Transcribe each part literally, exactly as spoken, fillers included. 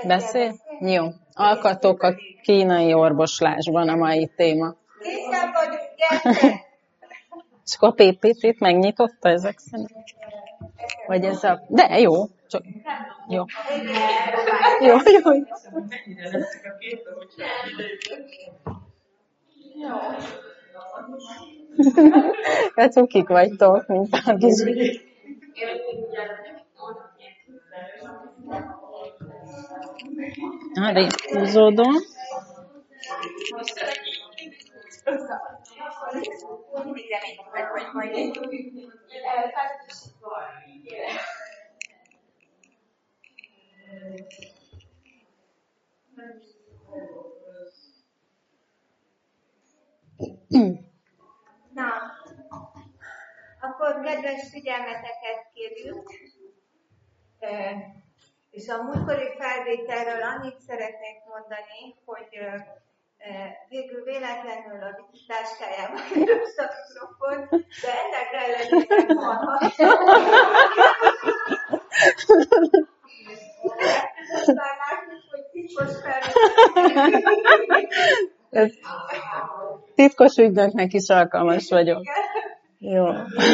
Beszél? Jó. Alkatok a kínai orvoslásban a mai téma. Készen vagyunk, gyertek! És akkor a pé pé té-t megnyitotta ezek szerint? Vagy ez a... De jó. Csak... Jó. Jó, jó. Ja, cukik vagytok, mint a kis... Arra húzódom. Na, akkor kedves figyelmeteket kérjük, és a múltkori felvételről annyit szeretnék mondani, hogy végül véletlenül a táskájában került a mikrofon, de ennek ellenére hallhattam. Már látjuk, hogy titkos felvétel. Titkos ügynöknek is alkalmas vagyok. Jó.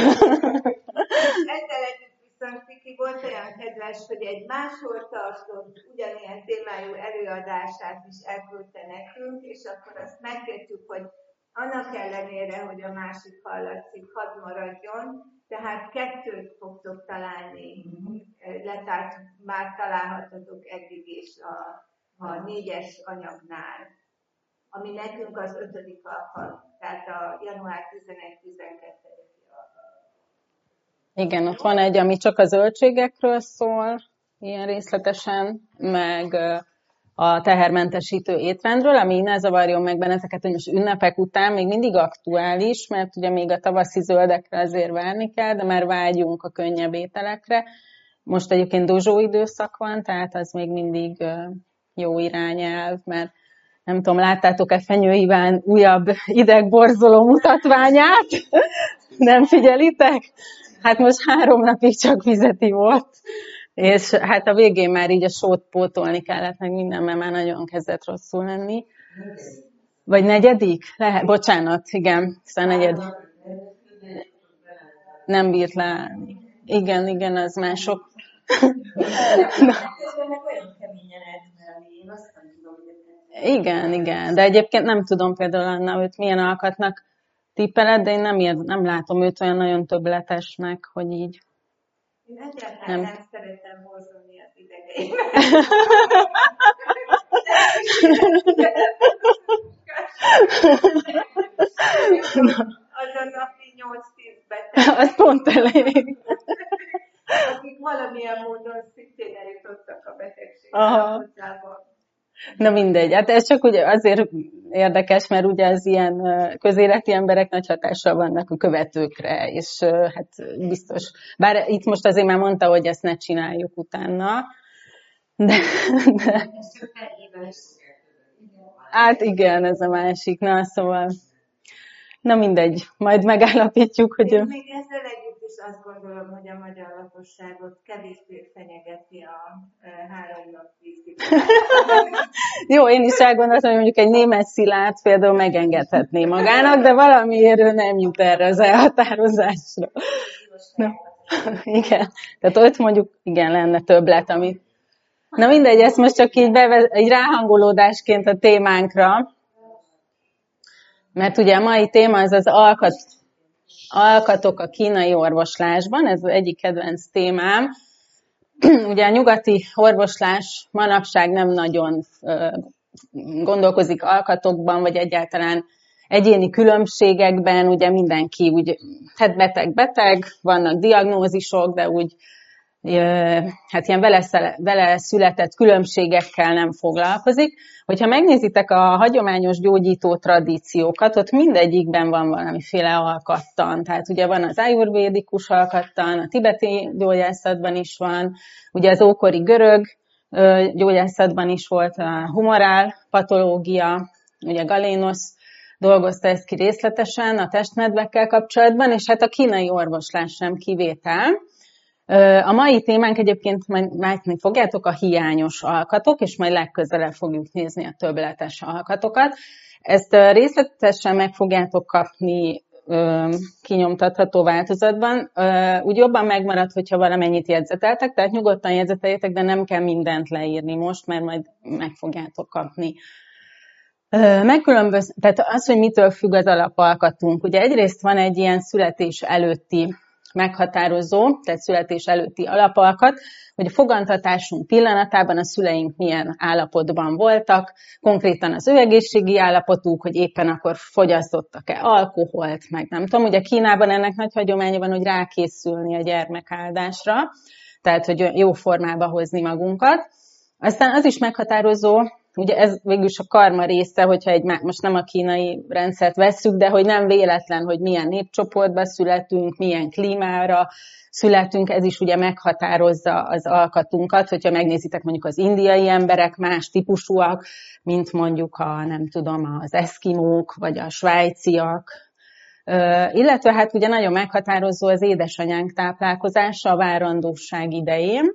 Ezzel együtt viszont Viki volt olyan kedves, hogy egy máshol-tartott ugyanilyen témájú előadását is elküldte nekünk, és akkor azt megkértük, hogy annak ellenére, hogy a másik hallatszik, hadd maradjon, tehát kettőt fogtok találni, letárt, már találhatatok eddig is a, a négyes anyagnál, ami nekünk az ötödik alkalom, tehát a január tizenegy-tizenkettediki alkalom. Igen, ott van egy, ami csak a zöldségekről szól, ilyen részletesen, meg a tehermentesítő étrendről, ami ne zavarjon meg benneteket, hogy most ünnepek után még mindig aktuális, mert ugye még a tavaszi zöldekre azért várni kell, de már vágyunk a könnyebb ételekre. Most egyébként dozsó időszak van, tehát az még mindig jó irányelv, mert nem tudom, láttátok-e Fenyő Iván újabb idegborzoló mutatványát? Nem figyelitek? Hát most három napig csak vizeti volt, és hát a végén már így a sót pótolni kellett, meg minden, mert már nagyon kezdett rosszul lenni. Vagy negyedik? Lehet, bocsánat, igen, szóval negyedik. Nem bírt leállni. Igen, igen, az mások. Igen, igen, de egyébként nem tudom például Anna, őt milyen alkatnak tippeled, de én nem, ér, nem látom őt olyan nagyon többletesnek, hogy így. Én egyáltalán nem, nem szeretem borzolni az idegeimet. Az a napi nyolc-tíz beteg. Az pont elég. Akik valamilyen módon szintén eljutottak a betegségre. Na mindegy, hát ez csak ugye azért érdekes, mert ugye az ilyen közéleti emberek nagy hatással vannak a követőkre, és hát biztos, bár itt most azért már mondta, hogy ezt ne csináljuk utána, de, de hát igen, ez a másik, na szóval, na mindegy, majd megállapítjuk, hogy... Én még ezzel együtt is azt gondolom, hogy a magyar lakosságot kevésbé fenyegeti a három nap vízkifejezés. Jó, én is elgondoltam, hogy mondjuk egy német Szilárd például megengedhetné magának, de valamiért ő nem jut erre az elhatározásra. Na, igen, tehát ott mondjuk igen lenne többlet, ami... Na mindegy, ezt most csak így, bevez... így ráhangolódásként a témánkra, mert ugye a mai téma az az alkat... alkatok a kínai orvoslásban, ez az egyik kedvenc témám. Ugye a nyugati orvoslás manapság nem nagyon gondolkozik alkatokban, vagy egyáltalán egyéni különbségekben, ugye mindenki úgy, hát beteg-beteg, vannak diagnózisok, de úgy hát ilyen vele, vele született különbségekkel nem foglalkozik. Hogyha megnézitek a hagyományos gyógyító tradíciókat, ott mindegyikben van valamiféle alkattan. Tehát ugye van az ajurvédikus alkattan, a tibeti gyógyászatban is van, ugye az ókori görög gyógyászatban is volt a humorál patológia, ugye Galénosz dolgozta ezt ki részletesen a testnedvekkel kapcsolatban, és hát a kínai orvoslás sem kivétel. A mai témánk egyébként majd látni fogjátok a hiányos alkatok, és majd legközelebb fogjuk nézni a többletes alkatokat. Ezt részletesen meg fogjátok kapni kinyomtatható változatban. Úgy jobban megmarad, hogyha valamennyit jegyzeteltek, tehát nyugodtan jegyzeteljétek, de nem kell mindent leírni most, mert majd meg fogjátok kapni. Megkülönböz, tehát az, hogy mitől függ az alapalkatunk. Ugye egyrészt van egy ilyen születés előtti meghatározó, tehát születés előtti alapalkat, hogy a fogantatásunk pillanatában a szüleink milyen állapotban voltak, konkrétan az ő egészségi állapotuk, hogy éppen akkor fogyasztottak-e alkoholt, meg nem tudom. Ugye Kínában ennek nagy hagyománya van, hogy rákészülni a gyermekáldásra, tehát hogy jó formába hozni magunkat. Aztán az is meghatározó, ugye ez végülis a karma része, hogyha egy, most nem a kínai rendszert vesszük, de hogy nem véletlen, hogy milyen népcsoportba születünk, milyen klímára születünk, ez is ugye meghatározza az alkatunkat, hogyha megnézitek mondjuk az indiai emberek más típusúak, mint mondjuk a, nem tudom, az eszkimók, vagy a svájciak, illetve hát ugye nagyon meghatározó az édesanyánk táplálkozása a várandóság idején.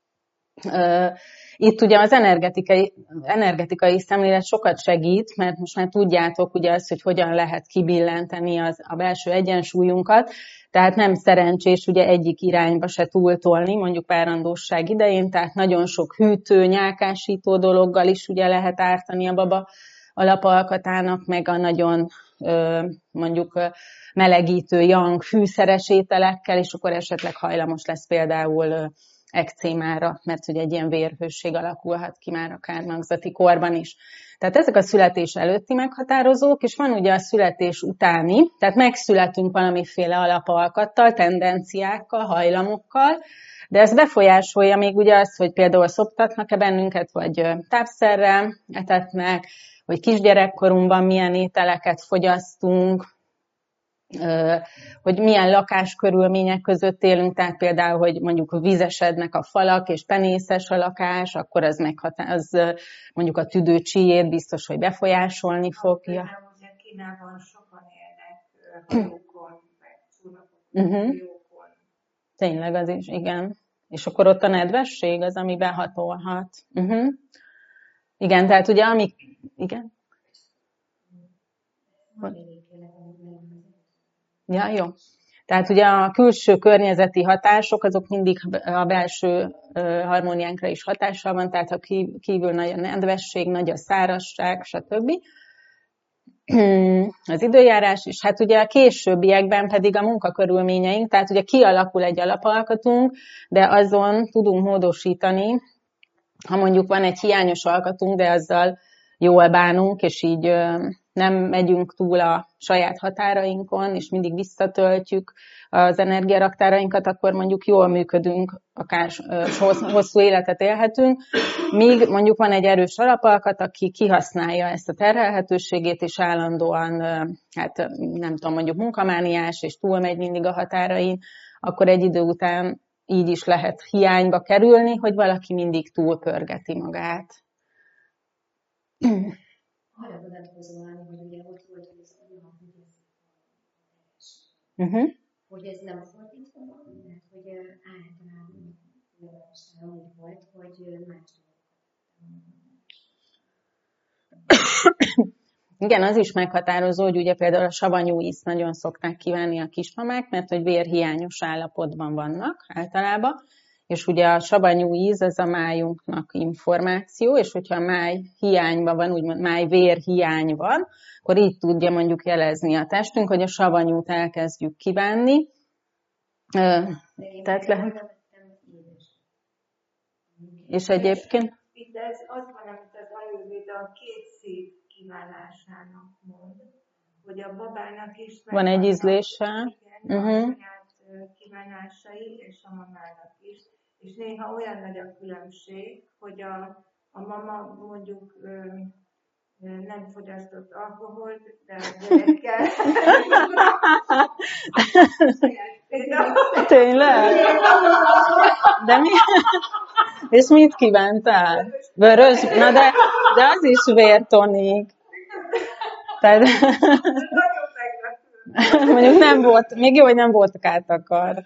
Itt ugye az energetikai, energetikai szemlélet sokat segít, mert most már tudjátok ugye azt, hogy hogyan lehet kibillenteni az, a belső egyensúlyunkat, tehát nem szerencsés ugye egyik irányba se túltolni, mondjuk várandóság idején, tehát nagyon sok hűtő, nyálkásító dologgal is ugye lehet ártani a baba alapalkatának, meg a nagyon mondjuk melegítő, yang, fűszeres ételekkel, és akkor esetleg hajlamos lesz például ekcémára, mert hogy egy ilyen vérhősség alakulhat ki már akár magzati korban is. Tehát ezek a születés előtti meghatározók, és van ugye a születés utáni, tehát megszületünk valamiféle alapalkattal, tendenciákkal, hajlamokkal, de ez befolyásolja még ugye az, hogy például szoptatnak-e bennünket, vagy tápszerrel etetnek, hogy kisgyerekkorunkban milyen ételeket fogyasztunk, hogy milyen lakáskörülmények között élünk, tehát például, hogy mondjuk vízesednek a falak, és penészes a lakás, akkor az, meghatá- az mondjuk a tüdőcsíjét biztos, hogy befolyásolni fogja. Ugye Kínában sokan élnek hajókon, meg csónakokon, hajókon. Tényleg az is, igen. És akkor ott a nedvesség az, ami behatolhat. Uh-huh. Igen, tehát ugye ami... Igen? Ja, jó. Tehát ugye a külső környezeti hatások, azok mindig a belső harmóniánkra is hatással van, tehát ha kívül nagy a nedvesség, nagy a szárazság, stb. Az időjárás is, hát ugye a későbbiekben pedig a munkakörülményeink, tehát ugye kialakul egy alapalkatunk, de azon tudunk módosítani, ha mondjuk van egy hiányos alkatunk, de azzal jól bánunk, és így nem megyünk túl a saját határainkon, és mindig visszatöltjük az energiaraktárainkat, akkor mondjuk jól működünk, akár hosszú életet élhetünk, míg mondjuk van egy erős alapalkat, aki kihasználja ezt a terhelhetőségét, és állandóan, hát nem tudom, mondjuk munkamániás, és túlmegy mindig a határain, akkor egy idő után így is lehet hiányba kerülni, hogy valaki mindig túlpörgeti magát. Arra vonatkozóan, hogy ugye ott volt, hogy az anyag uh-huh. hogy ez nem fordítva van, mert hogy általában Magyarországon úgy volt, hogy más dolgokat. Igen, az is meghatározó, hogy ugye például a savanyú ízt nagyon szokták kívánni a kismamák, mert hogy vérhiányos állapotban vannak általában, és ugye a savanyú íz az a májunknak információ, és hogyha a máj hiányban van, úgymond májvér hiány van, akkor így tudja mondjuk jelezni a testünk, hogy a savanyút elkezdjük kívánni. Tehát lehet. És egyébként? Itt ez az van, amit az Ayurvéda a két szív kívánásának mond, hogy a babának is van egy ízlése. Igen, uh-huh. a saját kívánásai, és a mamának is. És néha olyan nagy a különbség, hogy a, a mama mondjuk ö, ö, nem fogyasztott alkoholt, de a gyerekkel... Tényleg? De mi? És mit kívántál? Vörös? Na de, de az is vértonik. Tehát... Mondjuk nem volt, még jó, hogy nem voltak átakar.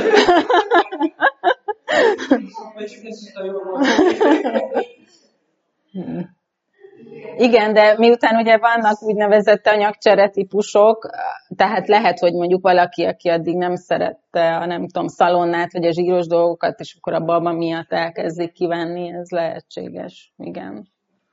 Igen, de miután ugye vannak úgynevezett anyagcsere típusok, tehát lehet, hogy mondjuk valaki, aki addig nem szerette a nem tudom, szalonnát, vagy a zsíros dolgokat, és akkor a baba miatt elkezdik kivenni, ez lehetséges. Igen.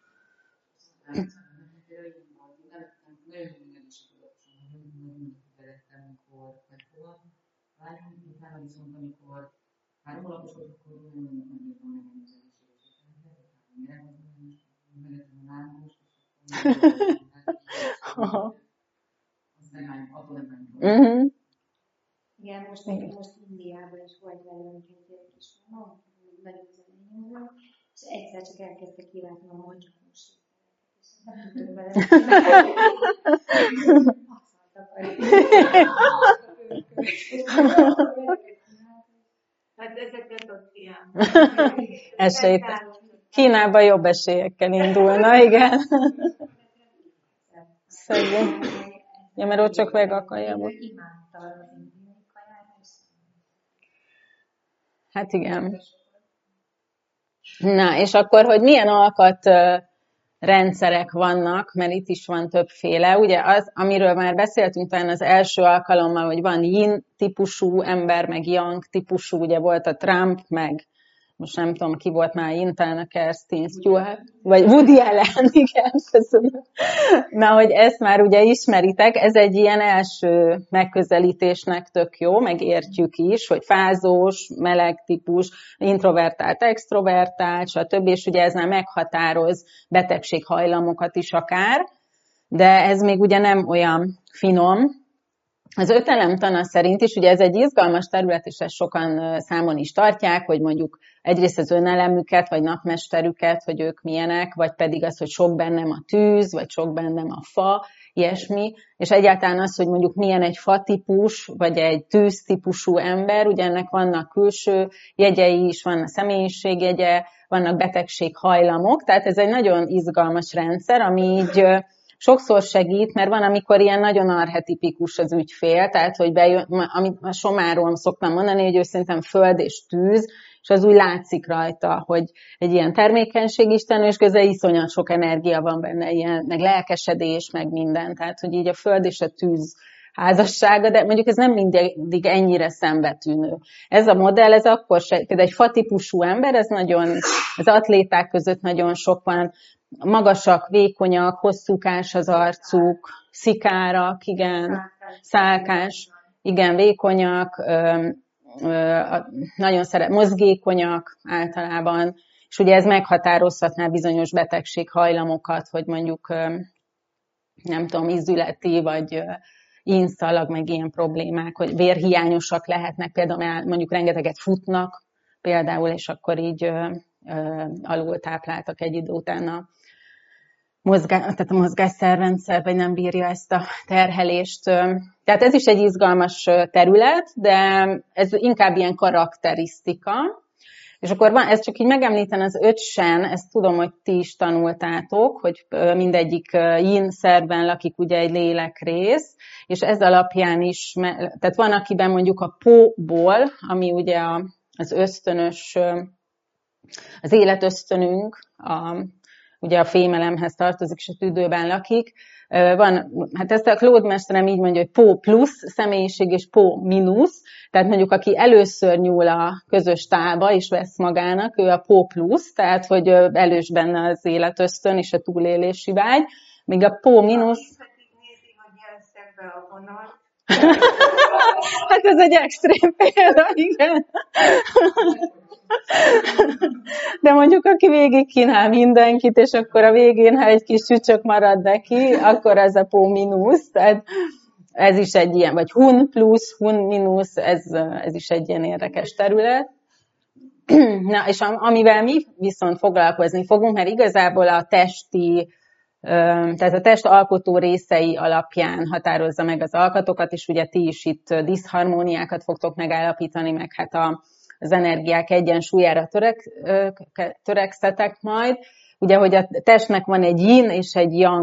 uh-huh. Igen, most, most Indiában is volt velünk egy kis mama, nagyon zenény volt, és egyszer csak elkezdte kirázni a magyaros és nem tudtuk vele. Hát ezeket ott kiállni. Esélyt. Kínában jobb esélyekkel indulna, igen. Szegény. Ja, mert ott csak vegakaja volt. Hát igen. Na, és akkor, hogy milyen alkat rendszerek vannak, mert itt is van többféle. Ugye az, amiről már beszéltünk talán az első alkalommal, hogy van yin típusú ember, meg yang típusú, ugye volt a Trump, meg most nem tudom, ki volt már yin, talán a Kirsten Stewart, vagy Woody Allen, igen, köszönöm. Na, hogy ezt már ugye ismeritek, ez egy ilyen első megközelítésnek tök jó, meg értjük is, hogy fázós, meleg típus, introvertált, extrovertált, stb. És ugye ez már meghatároz betegséghajlamokat is akár, de ez még ugye nem olyan finom. Az ötelemtana szerint is, ugye ez egy izgalmas terület, és ezt sokan számon is tartják, hogy mondjuk egyrészt az önelemüket, vagy napmesterüket, hogy ők milyenek, vagy pedig az, hogy sok bennem a tűz, vagy sok bennem a fa, ilyesmi, és egyáltalán az, hogy mondjuk milyen egy fatípus, vagy egy tűztípusú ember, ugye ennek vannak külső jegyei is, van a személyiségjegye, vannak betegséghajlamok, tehát ez egy nagyon izgalmas rendszer, ami így sokszor segít, mert van, amikor ilyen nagyon archetipikus az ügyfél, tehát, hogy bejön, amit a somáról szoktam mondani, hogy ő szerintem föld és tűz, és az úgy látszik rajta, hogy egy ilyen termékenységisten, és közben iszonyat sok energia van benne, ilyen, meg lelkesedés, meg minden, tehát, hogy így a föld és a tűz házassága, de mondjuk ez nem mindig ennyire szembetűnő. Ez a modell, ez akkor se, például egy fatípusú ember, ez nagyon, az atléták között nagyon sok van, magasak, vékonyak, hosszúkás az arcuk, szikárak, igen, szálkás, igen, vékonyak, ö, ö, nagyon szeret, mozgékonyak általában, és ugye ez meghatározhatná bizonyos betegséghajlamokat, hogy mondjuk, ö, nem tudom, ízületi, vagy ö, ínszalag, meg ilyen problémák, hogy vérhiányosak lehetnek, például mondjuk rengeteget futnak, például, és akkor így ö, ö, alul tápláltak egy idő után a mozgás, tehát a mozgásszerrendszer, vagy nem bírja ezt a terhelést. Tehát ez is egy izgalmas terület, de ez inkább ilyen karakterisztika. És akkor van, ez csak így megemlíten az ötsen, ezt tudom, hogy ti is tanultátok, hogy mindegyik yin szerben lakik ugye egy lélekrész, és ez alapján is, tehát van, akiben mondjuk a póból, ami ugye az ösztönös, az életösztönünk, a, ugye a fémelemhez tartozik, és a tüdőben lakik. Van, hát ezt a Claude mesterem így mondja, hogy pó plusz személyiség és pó mínusz, tehát mondjuk aki először nyúl a közös tálba és vesz magának, ő a pó plusz, tehát hogy elős benne az életösztön és a túlélési vágy, míg a pó mínusz... Hát ez egy extrém példa, igen. De mondjuk, aki végig kínál mindenkit, és akkor a végén, ha egy kis sücsök marad neki, akkor ez a pó mínusz, tehát ez is egy ilyen, vagy hun plusz, hun mínusz, ez, ez is egy ilyen érdekes terület. Na, és amivel mi viszont foglalkozni fogunk, mert igazából a testi, tehát a test alkotó részei alapján határozza meg az alkatokat, és ugye ti is itt diszharmóniákat fogtok megállapítani, meg hát a az energiák egyensúlyára törek, törekszetek majd. Ugye, hogy a testnek van egy yin és egy yang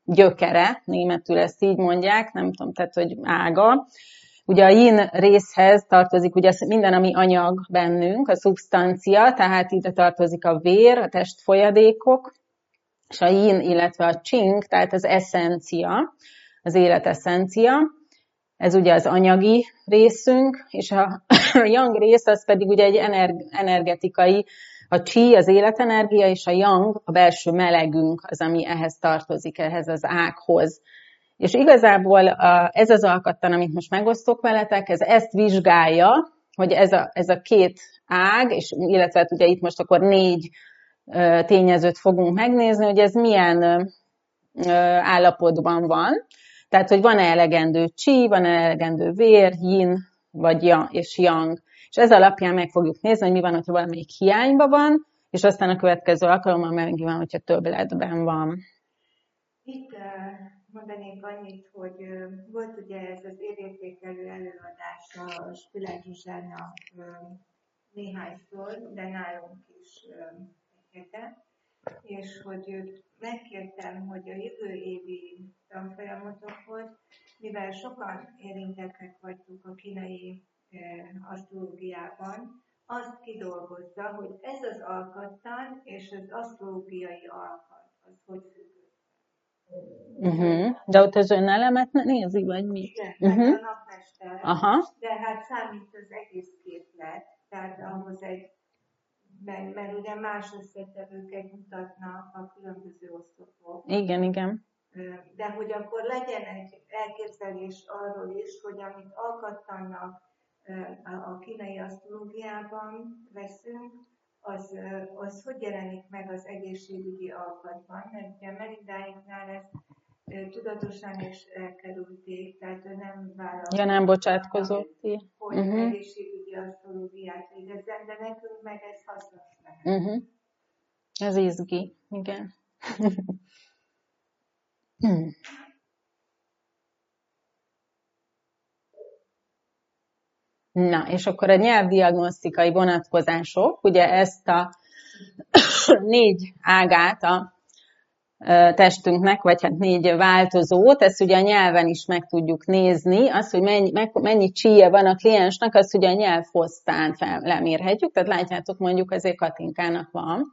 gyökere, németül ezt így mondják, nem tudom, tehát, hogy ága. Ugye a yin részhez tartozik ugye minden, ami anyag bennünk, a szubstancia, tehát ide tartozik a vér, a testfolyadékok, és a yin, illetve a csing, tehát az eszencia, az élet eszencia. Ez ugye az anyagi részünk, és a yang rész az pedig ugye egy energetikai, a chi az életenergia, és a yang a belső melegünk az, ami ehhez tartozik, ehhez az ághoz. És igazából ez az alkattan, amit most megosztok veletek, ez ezt vizsgálja, hogy ez a, ez a két ág, és illetve ugye itt most akkor négy tényezőt fogunk megnézni, hogy ez milyen állapotban van. Tehát, hogy van-e elegendő chi, van-e elegendő vér, yin, vagy yang, és yang. És ez alapján meg fogjuk nézni, hogy mi van, hogyha valamelyik hiányban van, és aztán a következő alkalommal meg van, hogyha többletben van. Itt mondanék annyit, hogy volt ugye ez az évértékelő előadása a Spiller Zsuzsának néhányszor, de nálunk is egy hete, és hogy őt megkértem, hogy a jövő évi tanfolyamotokhoz, mivel sokan érintettek vagyunk a kínai asztrológiában, azt kidolgozza, hogy ez az alkattan és az asztrológiai alkat, az hogy függ. Uh-huh. De ott az önelemet nézi, vagy mi? Igen, uh-huh. hát a napmester, aha. de hát számít az egész képlet, tehát ahhoz egy, mert, mert ugye más összetevőket mutatnak a különböző oszlopok. Igen, igen. De hogy akkor legyen egy elképzelés arról is, hogy amit alkattannak a kínai asztrológiában veszünk, az, az hogy jelenik meg az egészségügyi alkatban. Mert ugye Meridáiknál ezt tudatosan is elkerülték, tehát ő nem vállalta. Ja, nem bocsátkozott. Hogy uh-huh. egészségügyi asztrológiát végezzen, de nekünk meg ez hasznos lehet. Uh-huh. Ez izgi, igen. Na, és akkor a nyelvdiagnosztikai vonatkozások, ugye ezt a négy ágát a testünknek, vagy hát négy változót, ezt ugye a nyelven is meg tudjuk nézni, az, hogy mennyi, mennyi csíje van a kliensnek, azt ugye a nyelvfosztán lemérhetjük, tehát látjátok, mondjuk azért Katinkának van.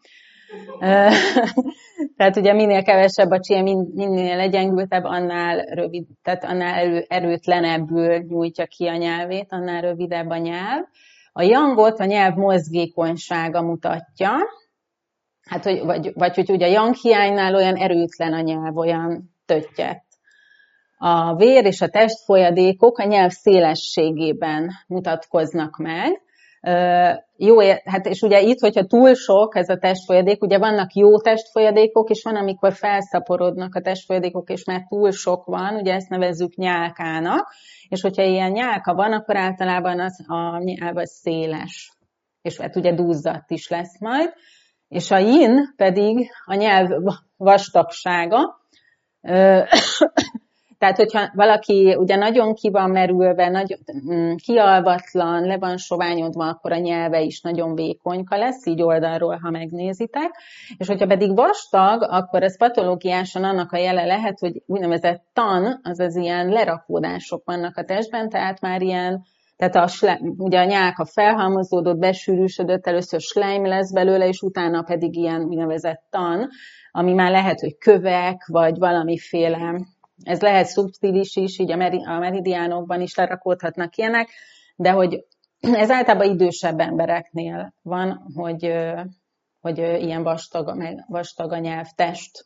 Tehát ugye minél kevesebb a csíje, minél legyengültebb, annál rövid, tehát annál erőtlenebbül nyújtja ki a nyelvét, annál rövidebb a nyelv. A yangot a nyelv mozgékonysága mutatja, hát, hogy, vagy, vagy hogy ugye a yang hiánynál olyan erőtlen a nyelv, olyan töttyet. A vér és a testfolyadékok a nyelv szélességében mutatkoznak meg. Jó, hát és ugye itt, hogyha túl sok ez a testfolyadék, ugye vannak jó testfolyadékok, és van, amikor felszaporodnak a testfolyadékok, és már túl sok van, ugye ezt nevezzük nyálkának, és hogyha ilyen nyálka van, akkor általában az, a nyelv az széles, és hát ugye duzzadt is lesz majd. És a yin pedig a nyelv vastagsága. Tehát, hogyha valaki ugye nagyon ki van merülve, nagyon kialvatlan, le van soványodva, akkor a nyelve is nagyon vékonyka lesz, így oldalról, ha megnézitek. És hogyha pedig vastag, akkor ez patológiásan annak a jele lehet, hogy úgynevezett tan, azaz ilyen lerakódások vannak a testben, tehát már ilyen, tehát a, ugye a nyálka felhalmozódott, besűrűsödött, először slime lesz belőle, és utána pedig ilyen úgynevezett tan, ami már lehet, hogy kövek, vagy valamiféle. Ez lehet szubtilis is, így a meridiánokban is lerakódhatnak ilyenek, de hogy ez általában idősebb embereknél van, hogy, hogy ilyen vastag, vastag a nyelvtest.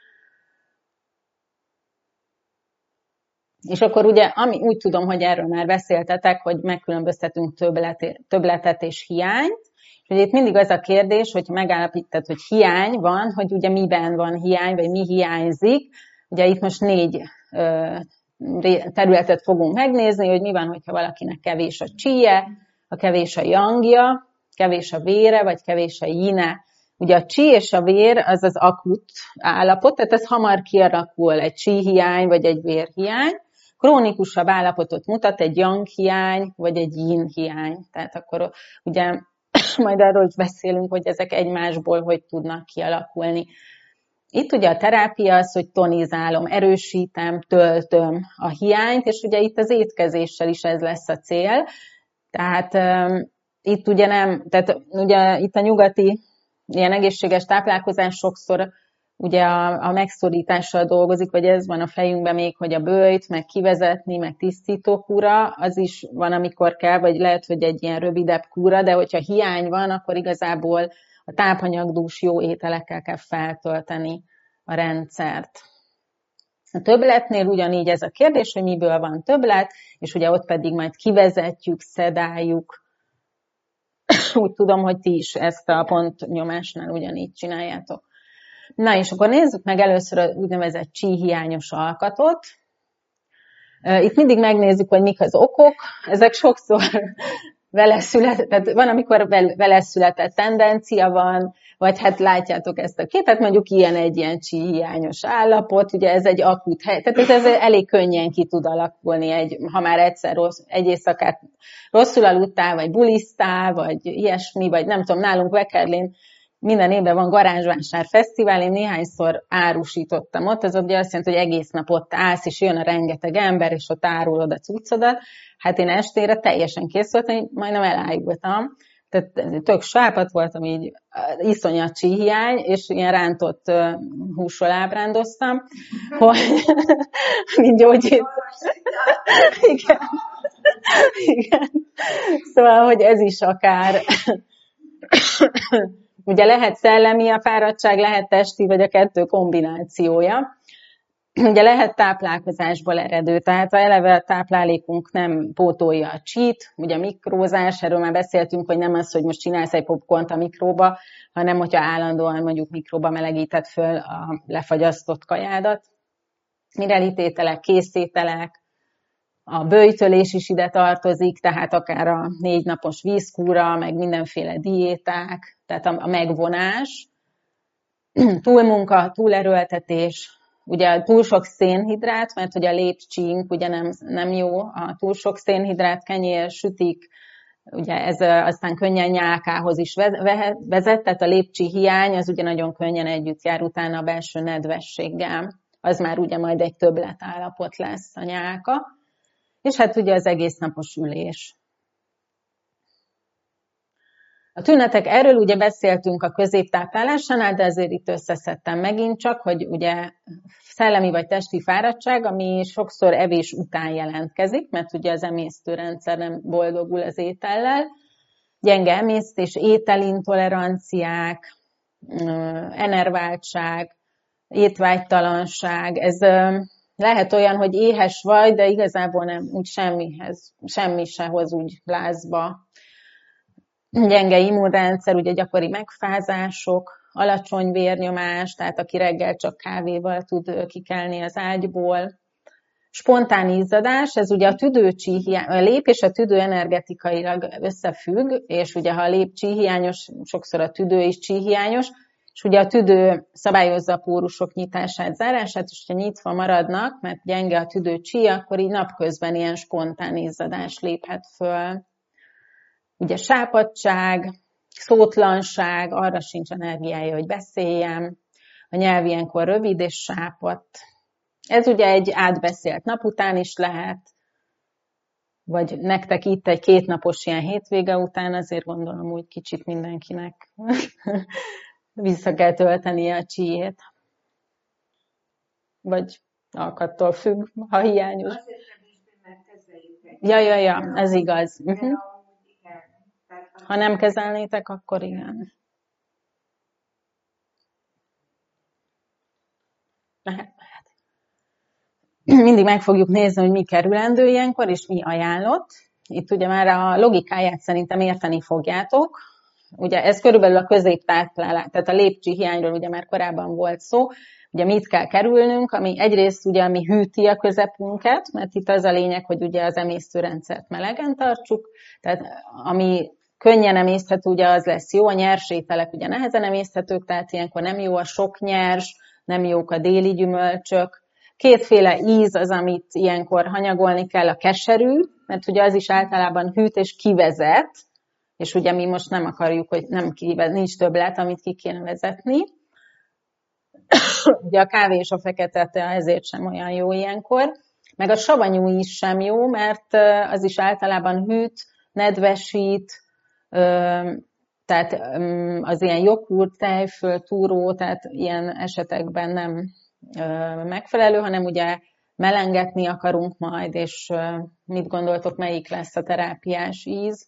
És akkor ugye, ami, úgy tudom, hogy erről már beszéltetek, hogy megkülönböztetünk többlet, többletet és hiányt. És ugye itt mindig az a kérdés, hogy megállapítod, hogy hiány van, hogy ugye miben van hiány, vagy mi hiányzik. Ugye itt most négy ö, területet fogunk megnézni, hogy mi van, hogyha valakinek kevés a csíje, a kevés a yangja, kevés a vére, vagy kevés a yine. Ugye a csí és a vér az az akut állapot, tehát ez hamar kialakul egy csí hiány, vagy egy vérhiány. Krónikusabb állapotot mutat egy yang hiány, vagy egy yin hiány. Tehát akkor ugye majd arról is beszélünk, hogy ezek egymásból hogy tudnak kialakulni. Itt ugye a terápia az, hogy tonizálom, erősítem, töltöm a hiányt, és ugye itt az étkezéssel is ez lesz a cél. Tehát um, itt ugye nem, tehát ugye itt a nyugati ilyen egészséges táplálkozás sokszor ugye a, a megszorítással dolgozik, vagy ez van a fejünkben még, hogy a böjt, meg kivezetni, meg tisztító kúra, az is van, amikor kell, vagy lehet, hogy egy ilyen rövidebb kúra, de hogyha hiány van, akkor igazából a tápanyagdús jó ételekkel kell feltölteni a rendszert. A többletnél ugyanígy ez a kérdés, hogy miből van többlet, és ugye ott pedig majd kivezetjük, szedáljuk. Úgy tudom, hogy ti is ezt a pontnyomásnál ugyanígy csináljátok. Na és akkor nézzük meg először az úgynevezett csíhiányos alkatot. Itt mindig megnézzük, hogy mik az okok. Ezek sokszor vele született, tehát van, amikor vele született tendencia van, vagy hát látjátok ezt a képet, mondjuk ilyen egy ilyen csíhiányos állapot, ugye ez egy akut hely, tehát ez, ez elég könnyen ki tud alakulni, egy, ha már egyszer rossz, egy éjszakát rosszul aludtál, vagy bulisztál, vagy ilyesmi, vagy nem tudom, nálunk Vekerlén minden évben van garázsvásár fesztivál, én néhányszor árusítottam ott, ez ugye azt jelenti, hogy egész nap ott állsz, és jön a rengeteg ember, és ott árulod a cuccodat. Hát én estére teljesen készültem, hogy majdnem elájultam. Tehát tök sápat voltam, így iszonyat csíhiány, és ilyen rántott húsról ábrándoztam, hogy mint gyógyít. Igen. Igen. Szóval, hogy ez is akár... Ugye lehet szellemi a fáradtság, lehet testi, vagy a kettő kombinációja. Ugye lehet táplálkozásból eredő, tehát eleve a táplálékunk nem pótolja a csít, ugye mikrózás, erről már beszéltünk, hogy nem az, hogy most csinálsz egy popcornt a mikróba, hanem hogyha állandóan mondjuk mikróba melegíted föl a lefagyasztott kajádat. Mirelitételek, készételek, a böjtölés is ide tartozik, tehát akár a négy napos vízkúra, meg mindenféle diéták, tehát a megvonás, túlmunka, túlerőltetés, ugye túl sok szénhidrát, mert ugye a lépcsíink ugye nem, nem jó, a túl sok szénhidrát, kenyér, sütik, ugye ez aztán könnyen nyálkához is vezet, tehát a lépcsí hiány az ugye nagyon könnyen együtt jár utána a belső nedvességgel, az már ugye majd egy többletállapot lesz a nyálka, és hát ugye az egész napos ülés. A tünetek, erről ugye beszéltünk a középtáplálásánál, de azért itt összeszedtem megint csak, hogy ugye szellemi vagy testi fáradtság, ami sokszor evés után jelentkezik, mert ugye az emésztőrendszer nem boldogul az étellel, gyenge emésztés, ételintoleranciák, enerváltság, étvágytalanság, ez lehet olyan, hogy éhes vagy, de igazából nem úgy semmihez, semmi se hoz úgy lázba. Gyenge immunrendszer, ugye gyakori megfázások, alacsony vérnyomás, tehát aki reggel csak kávéval tud kikelni az ágyból. Spontán izzadás, ez ugye a tüdőcsíhiány, a lép és a tüdő energetikailag összefügg, és ugye ha a lép csíhiányos, sokszor a tüdő is csíhiányos, és ugye a tüdő szabályozza a pórusok nyitását, zárását, és ha nyitva maradnak, mert gyenge a tüdő csí, akkor így napközben ilyen spontán izzadás léphet föl. Ugye sápadtság, szótlanság, arra sincs energiája, hogy beszéljem, a nyelv ilyenkor rövid és sápadt. Ez ugye egy átbeszélt nap után is lehet, vagy nektek itt egy kétnapos ilyen hétvége után, azért gondolom úgy kicsit mindenkinek vissza kell töltenie a csíjét. Vagy alkattól függ, ha hiányos. Ja, ja, ja, ez igaz. Uh-huh. Ha nem kezelnétek, akkor igen. Lehet, lehet. Mindig meg fogjuk nézni, hogy mi kerülendő ilyenkor, és mi ajánlott. Itt ugye már a logikáját szerintem érteni fogjátok. Ugye ez körülbelül a középtáplálás, tehát a lépcsí hiányról ugye már korábban volt szó. Ugye mit kell kerülnünk, ami egyrészt ugye ami hűti a közepünket, mert itt az a lényeg, hogy ugye az emésztőrendszert melegen tartsuk, tehát ami könnyen emészthető, ugye az lesz jó, a nyers ételek ugye nehezen emészthetők, tehát ilyenkor nem jó a sok nyers, nem jók a déli gyümölcsök. Kétféle íz az, amit ilyenkor hanyagolni kell, a keserű, mert ugye az is általában hűt és kivezet, és ugye mi most nem akarjuk, hogy nem kivezet, nincs többlet, amit ki kéne vezetni. ugye a kávé és a fekete tea ezért sem olyan jó ilyenkor, meg a savanyú is sem jó, mert az is általában hűt, nedvesít, tehát az ilyen joghurt, tejföl, túró, tehát ilyen esetekben nem megfelelő, hanem ugye melengetni akarunk majd, és mit gondoltok, melyik lesz a terápiás íz?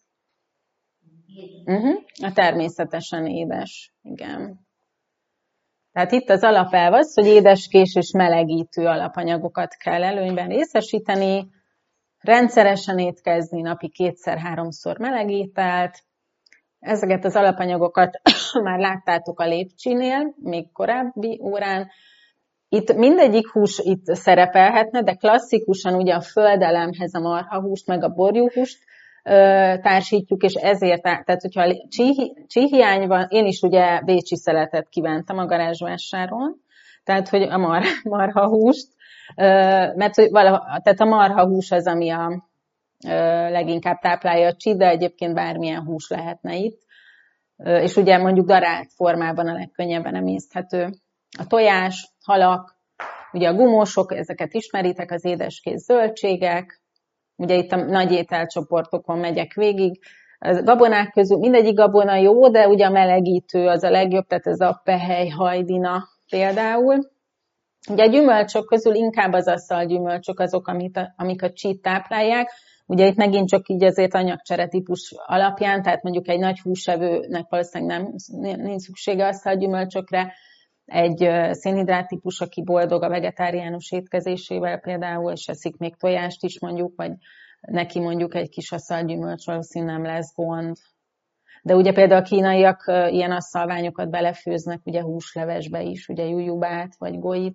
Uh-huh. A természetesen édes, igen. Tehát itt az alapelv az, hogy édeskés és melegítő alapanyagokat kell előnyben részesíteni, rendszeresen étkezni, napi kétszer-háromszor melegételt. Ezeket az alapanyagokat már láttátok a lépcsinél, még korábbi órán. Itt mindegyik hús itt szerepelhetne, de klasszikusan ugye a földelemhez a marhahúst, meg a borjúhúst társítjuk, és ezért, tehát hogyha csíhiány van, én is ugye bécsi szeletet kívántam a garázsvásáron, tehát hogy a mar, marhahúst, mert valaha, tehát a marhahús az, ami a leginkább táplálja a csí, de egyébként bármilyen hús lehetne itt, és ugye mondjuk darált formában a legkönnyebben emészthető. A tojás, halak, ugye a gumósok, ezeket ismeritek, az édeskész zöldségek, ugye itt a nagy ételcsoportokon megyek végig. A gabonák közül mindegyik gabona jó, de ugye a melegítő az a legjobb, tehát ez a pehely, hajdina például. Ugye a gyümölcsök közül inkább az asszalgyümölcsök azok, amik a, amik a csít táplálják. Ugye itt megint csak így azért anyagcsere típus alapján, tehát mondjuk egy nagy húsevőnek valószínűleg nem, nincs szüksége asszalgyümölcsökre, egy szénhidrát típus, aki boldog a vegetáriánus étkezésével például, és eszik még tojást is mondjuk, vagy neki mondjuk egy kis asszalgyümölcs, valószínűleg nem lesz gond. De ugye például a kínaiak ilyen asszalványokat belefőznek ugye húslevesbe is, ugye jujubát vagy goit,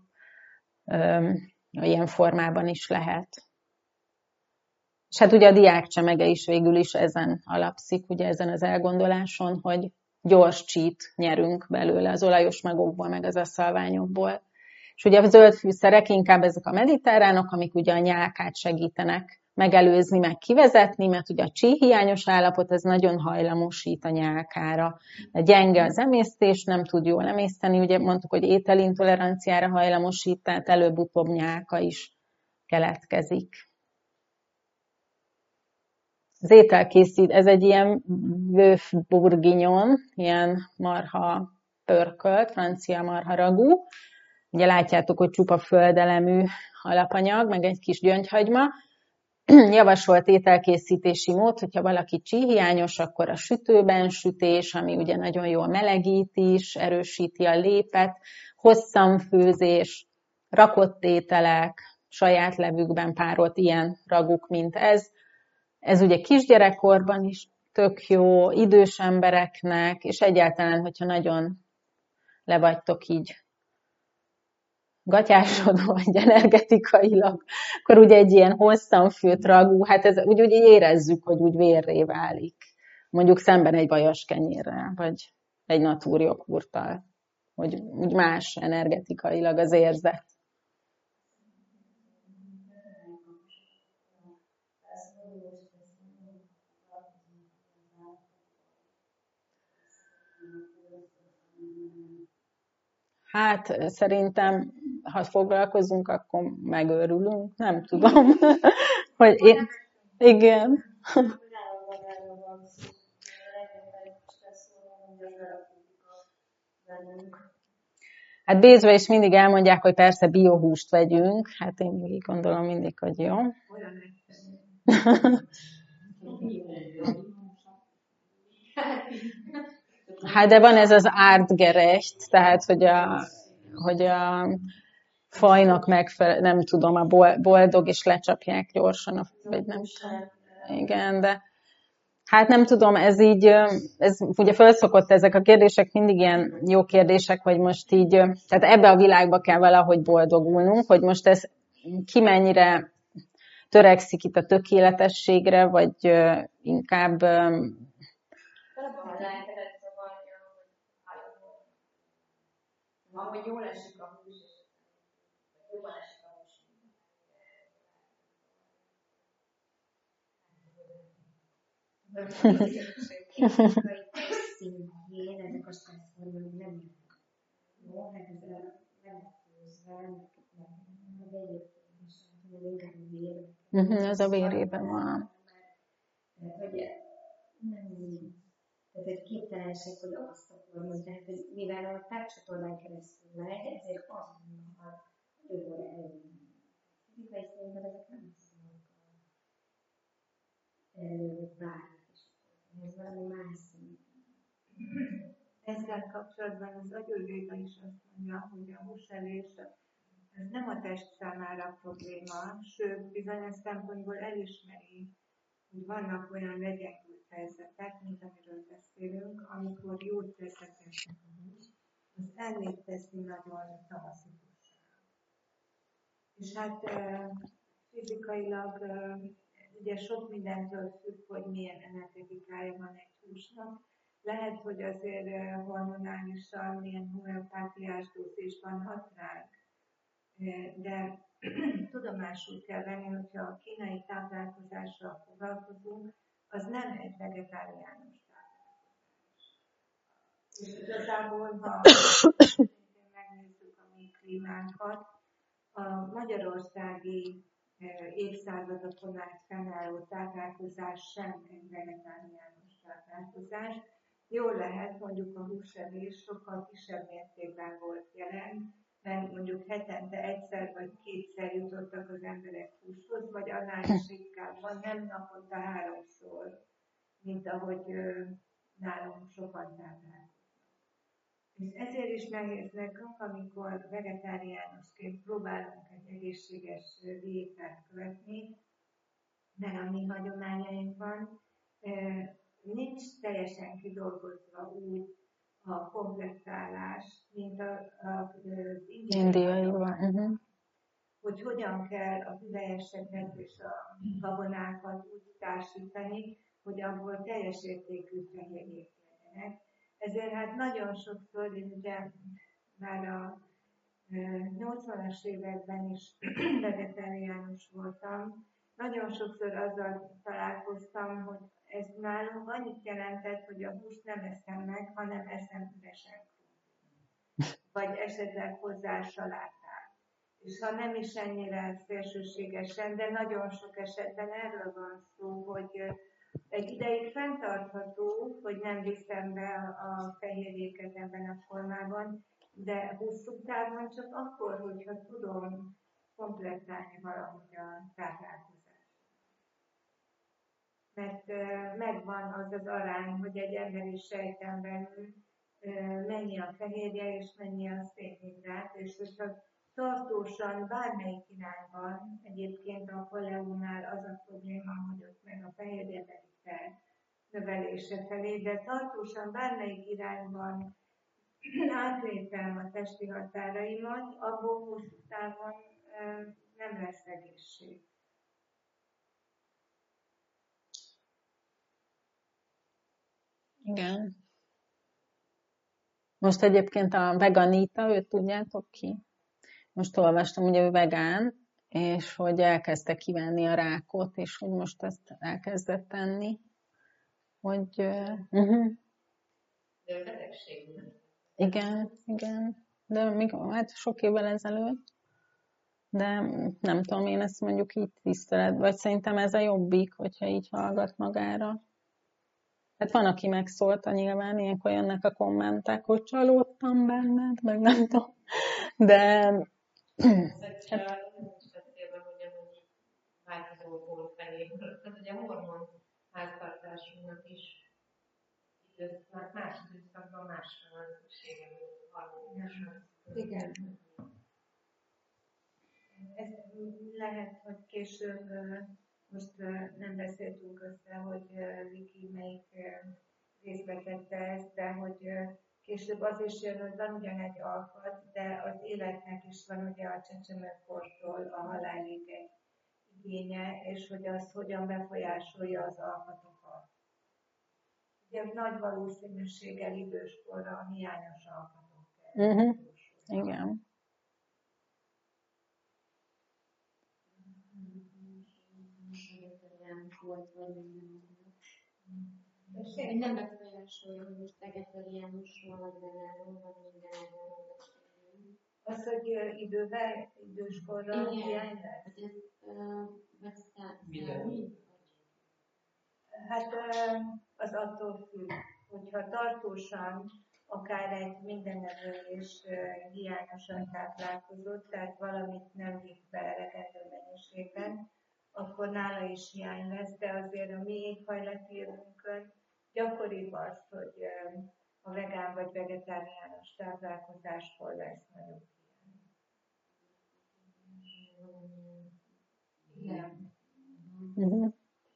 ilyen formában is lehet. És hát ugye a diákcsemege is végül is ezen alapszik, ugye ezen az elgondoláson, hogy gyors csít nyerünk belőle az olajos magokból, meg az asszalványokból. És ugye a zöld fűszerek inkább ezek a mediterránok, amik ugye a nyálkát segítenek megelőzni, meg kivezetni, mert ugye a csíhiányos állapot ez nagyon hajlamosít a nyálkára. A gyenge az emésztés, nem tud jól emészteni, ugye mondtuk, hogy ételintoleranciára hajlamosít, tehát előbb-utóbb nyálka is keletkezik. Az ételkészít, ez egy ilyen bœuf bourguignon, ilyen marha pörkölt, francia marha ragú. Ugye látjátok, hogy csupa földelemű alapanyag, meg egy kis gyöngyhagyma. Javasolt ételkészítési mód, hogyha valaki csíhiányos, akkor a sütőben sütés, ami ugye nagyon jól melegít is, erősíti a lépet, hosszanfőzés, rakott ételek, saját levükben párolt ilyen raguk, mint ez. Ez ugye kisgyerekkorban is tök jó, idős embereknek, és egyáltalán, hogyha nagyon le vagytok így gatyásodva, vagy energetikailag, akkor ugye egy ilyen hosszan főtt ragú, hát ez úgy, úgy érezzük, hogy úgy vérré válik. Mondjuk szemben egy vajas kenyérrel, vagy egy natúrjoghurttal, hogy úgy más energetikailag az érzet. Hát szerintem, ha foglalkozunk, akkor megőrülünk, nem tudom. Hogy én... Igen. Hát Bécsben is mindig elmondják, hogy persze biohúst vegyünk. Hát én így gondolom mindig, hogy jó. Hát de van ez az artgerecht, tehát hogy a, hogy a fajnak megfelel, nem tudom, a boldog, és lecsapják gyorsan, vagy nem tudom. Igen, de hát nem tudom, ez így, ez ugye felszokott ezek a kérdések, mindig ilyen jó kérdések, hogy most így, tehát ebbe a világba kell valahogy boldogulnunk, hogy most ez ki mennyire törekszik itt a tökéletességre, vagy inkább hogy jól esik a hús, és jól esik a hús. Szintén ezek a stresszhormonok nem jó. Hát ez szemesztőzve, a bejöttünk is, hogy inkább a vérben. Uh-huh, ez a vérében van. Hogy nem úgy. Tehát egy képtelenség, hogy azt akarom, tehát, hogy mivel a tárcsatornán keresztül megy, ezért azonnal jövőre előbb. Fizikai szinten ezek nem tudnak előbb várni, és ez valami más szinten. Ezzel kapcsolatban az agyurvéda is azt mondja, hogy a húsevés ez nem a test számára probléma, sőt, bizonyos szempontból elismeri, hogy vannak olyan legyengült helyzetek, mint amiről beszélünk, amikor jót tesz a testnek a hús, az ellét teszi nagyon tavaszikussá. És hát fizikailag ugye sok mindentől függ, hogy milyen energetikája van egy húsnak. Lehet, hogy azért hormonálisan milyen homeopátiás dózisban hat ránk, de tudomásul kell venni, hogyha a kínai táplálkozással foglalkozunk, az nem egy vegetáriánus táplálkozás. És igazából, ha megnézzük a mi klímánkat, a magyarországi évszázadokon át fennálló táplálkozás sem egy vegetáriánus táplálkozás. Jól lehet, mondjuk a húsevés sokkal kisebb mértékben volt jelen, mert mondjuk hetente egyszer vagy kétszer jutottak az emberek húshoz, vagy annál is ritkábban, nem naponta háromszor, mint ahogy nálunk sokan táplálkoznak. És ezért is nehéz nekünk, amikor vegetáriánusként próbálunk egy egészséges diétát követni, mert a mi hagyományainkban nincs teljesen kidolgozva úgy a komplettálás, mint az indiaiban. Uh-huh. Hogy hogyan kell a hüvelyeseket és a gabonákat úgy társítani, hogy abból teljes értékű fehérjék legyenek. Ezért hát nagyon sokszor, én ugye már a nyolcvanas években is vegetáriánus voltam, nagyon sokszor azzal találkoztam, hogy ez nálunk annyit jelentett, hogy a húst nem eszem meg, hanem eszem üresen krumplit. Vagy esetleg hozzá salátát. És ha nem is ennyire szélsőségesen, de nagyon sok esetben erről van szó, hogy egy ideig fenntartható, hogy nem viszem be a fehérjéket ebben a formában, de hosszú távon csak akkor, hogyha tudom komplettálni valahogy a táplálkozást. Mert uh, megvan az az arány, hogy egy emberi sejten belül uh, mennyi a fehérje és mennyi a szénhidrát, és hogyha tartósan bármelyik irányban, egyébként a paleónál az a probléma, hogy ott meg a fehérjebeli növelése felé, de tartósan bármelyik irányban átlépem a testi határaimat, abból hosszú távon uh, nem lesz egészség. Igen. Most egyébként a Veganita, őt tudjátok ki? Most olvastam, ugye ő vegán, és hogy elkezdte kívánni a rákot, és hogy most ezt elkezdett tenni. Hogy... Uh-huh. De betegség. Igen, igen. De még hát sok évvel ezelőtt. De nem tudom, én ezt mondjuk így tisztelet, vagy szerintem ez a jobbik, hogyha így hallgat magára. Hát van, aki megszólta nyilván, ilyenkor jönnek a kommentek, hogy csalódtam benned, meg nem tudom. De... Hát, beszélve, hogy amúgy változóból felé. Tehát ugye a hormon háztartásunknak is időszak, más időszakban másra van szüksége, mint harmonikusan. Igen. Ez lehet, hogy később, most nem beszéltünk össze, hogy Viki melyik részbe tette ezt, de hogy később az is jön, hogy van ugyan egy alkat, de az életnek is van ugye a csecsemőkortól a halálig egy igénye, és hogy az hogyan befolyásolja az alkatokat. Ugye nagy valószínűséggel időskorra a hiányos alkatok kell. Uh-huh. Igen. Volt, vagy nem. Nem befolyásolja, hogy most vegetariánus vagy vegánus, vagy minden. Az, hogy idővel, időskorral hiány lesz? Hát az attól függ, hogyha tartósan akár egy mindenevő és hiányosan táplálkozott, tehát valamit nem vitt be elegendő mennyiségben, akkor nála is hiány lesz, de azért a mi éghajlati évünkön gyakoribb az, hogy a vegán vagy vegetáriánus táplálkozáskor lesz nagyobb hiány. Igen. Uh-huh.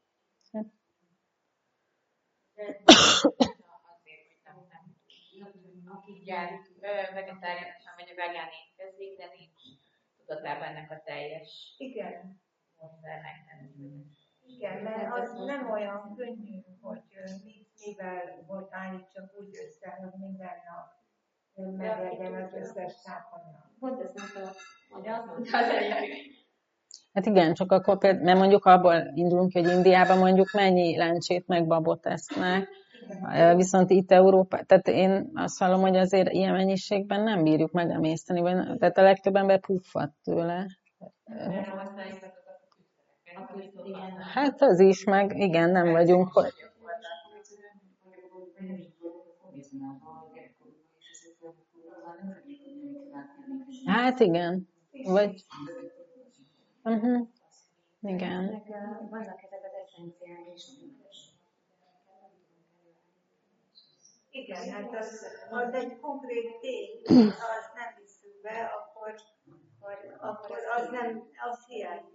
Aki ugye vegetáriánusan vagy a vegán étkezik, de nincs tudatában ennek a teljes Igen. módszernek. Igen, mert az nem olyan könnyű, hogy mit, mivel hogy állítsak úgy össze, hogy minden nap meglegyen az összes tápanyag. Pont ezt mondta, hogy azt mondta, Hát igen, csak akkor például, mert mondjuk abból indulunk, hogy Indiában mondjuk mennyi lencsét meg babot esznek, viszont itt Európa, tehát én azt hallom, hogy azért ilyen mennyiségben nem bírjuk megemészteni, vagy, tehát a legtöbb ember puffad tőle. Hát az is, meg igen, nem vagyunk, hogy... Hát igen, vagy... Uh-huh. Igen. Vannak ezek az eszenciális. Igen, hát az, az egy konkrét tény, ha azt nem visszük be, akkor, akkor az nem, az hiányzik.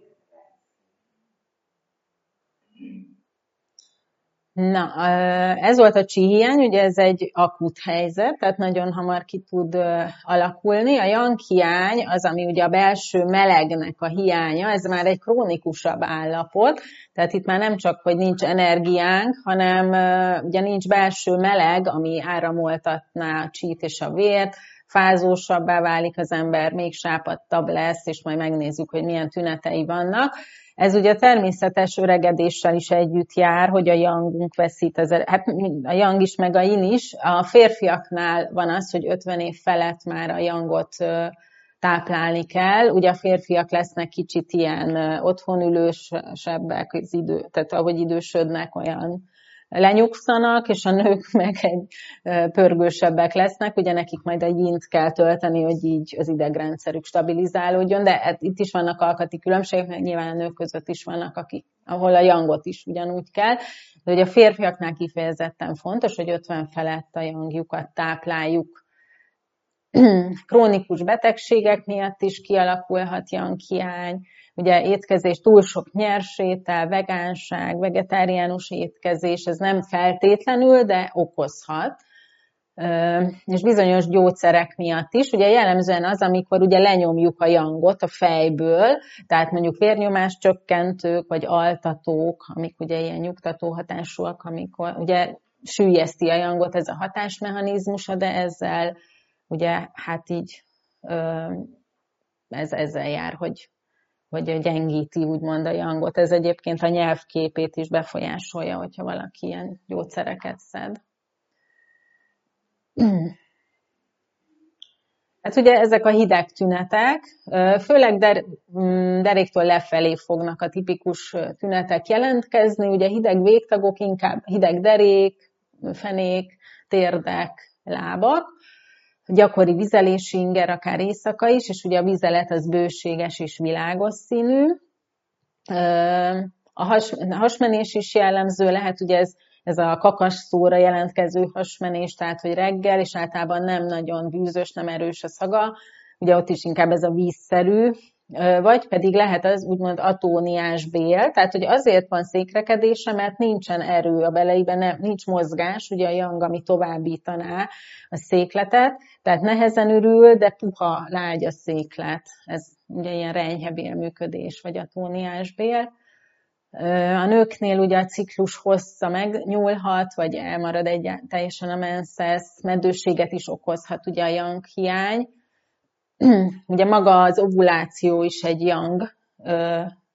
Na, ez volt a csíhiány, ugye ez egy akut helyzet, tehát nagyon hamar ki tud alakulni. A yang hiány az, ami ugye a belső melegnek a hiánya, ez már egy krónikusabb állapot, tehát itt már nem csak, hogy nincs energiánk, hanem ugye nincs belső meleg, ami áramoltatná a csít és a vért, fázósabbá válik az ember, még sápadtabb lesz, és majd megnézzük, hogy milyen tünetei vannak. Ez ugye természetes öregedéssel is együtt jár, hogy a yangunk veszít, az, hát a yang is, meg a yin is. A férfiaknál van az, hogy ötven év felett már a yangot táplálni kell. Ugye a férfiak lesznek kicsit ilyen otthonülősebbek, az idő, tehát ahogy idősödnek, olyan lenyugszanak, és a nők meg egy pörgősebbek lesznek, ugye nekik majd a yint kell tölteni, hogy így az idegrendszerük stabilizálódjon, de hát itt is vannak alkati különbségek, mert nyilván a nők között is vannak, akik, ahol a yangot is ugyanúgy kell, de ugye a férfiaknál kifejezetten fontos, hogy ötven felett a yangjukat tápláljuk. Krónikus betegségek miatt is kialakulhat yang-hiány, ugye étkezés, túl sok nyers étel, vegánság, vegetáriánus étkezés, ez nem feltétlenül, de okozhat. És bizonyos gyógyszerek miatt is, ugye jellemzően az, amikor ugye lenyomjuk a yangot a fejből, tehát mondjuk vérnyomás csökkentők, vagy altatók, amik ugye ilyen nyugtató hatásúak, amikor ugye süllyeszti a yangot ez a hatásmechanizmusa, de ezzel ugye hát így ez, ezzel jár, hogy hogy gyengíti úgymond a yangot. Ez egyébként a nyelvképét is befolyásolja, hogyha valaki ilyen gyógyszereket szed. Hát ugye ezek a hideg tünetek, főleg der, deréktől lefelé fognak a tipikus tünetek jelentkezni. Ugye hideg végtagok, inkább hideg derék, fenék, térdek, lábak. Gyakori vizelési inger, akár éjszaka is, és ugye a vizelet az bőséges és világos színű. A has, hasmenés is jellemző lehet, ugye ez, ez a kakasszóra jelentkező hasmenés, tehát hogy reggel, és általában nem nagyon bűzös, nem erős a szaga, ugye ott is inkább ez a vízszerű, vagy pedig lehet az úgymond atóniás bél, tehát hogy azért van székrekedése, mert nincsen erő a beleiben, nem, nincs mozgás, ugye a yang, ami továbbítaná a székletet, tehát nehezen ürül, de puha, lágy a széklet. Ez ugye ilyen renyhe bélműködés, vagy atóniás bél. A nőknél ugye a ciklus hossza megnyúlhat, vagy elmarad egy, teljesen a menszesz, meddőséget is okozhat ugye a yang hiány. Ugye maga az ovuláció is egy yang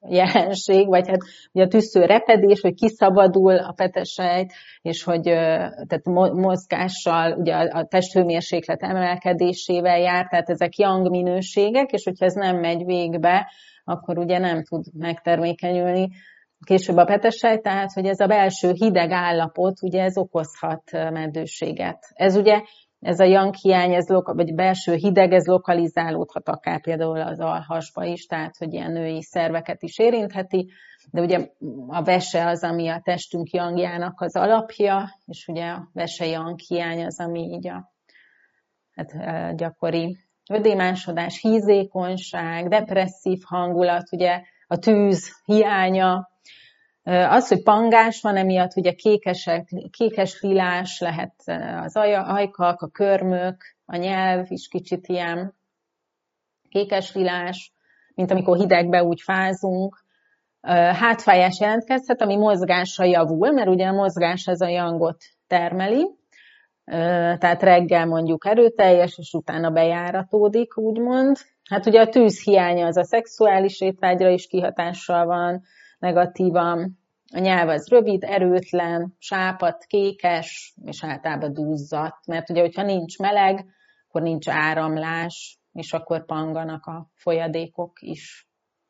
jelenség, vagy hát ugye a tüssző repedés, hogy kiszabadul a petesejt, és hogy tehát mozgással, ugye a testhőmérséklet emelkedésével jár, tehát ezek yang minőségek, és hogyha ez nem megy végbe, akkor ugye nem tud megtermékenyülni később a petesej, tehát hogy ez a belső hideg állapot, ugye ez okozhat meddőséget. Ez ugye, ez a yang hiány, ez loka, vagy belső hideg, ez lokalizálódhat akár például az alhasba is, tehát hogy ilyen női szerveket is érintheti, de ugye a vese az, ami a testünk yangjának az alapja, és ugye a vese yang hiány az, ami így a hát, gyakori ödémásodás, hízékonyság, depresszív hangulat, ugye a tűz hiánya, az, hogy pangás van, emiatt ugye kékesek, kékes lilás lehet az ajkak, a körmök, a nyelv is kicsit ilyen kékes lilás, mint amikor hidegbe úgy fázunk. Hátfájás jelentkezhet, ami mozgással javul, mert ugye a mozgás az a yangot termeli, tehát reggel mondjuk erőteljes, és utána bejáratódik, úgymond. Hát ugye a tűz hiánya az a szexuális étvágyra is kihatással van, negatívan. A nyelv az rövid, erőtlen, sápadt, kékes, és általában duzzadt, mert ugye, hogyha nincs meleg, akkor nincs áramlás, és akkor panganak a folyadékok is.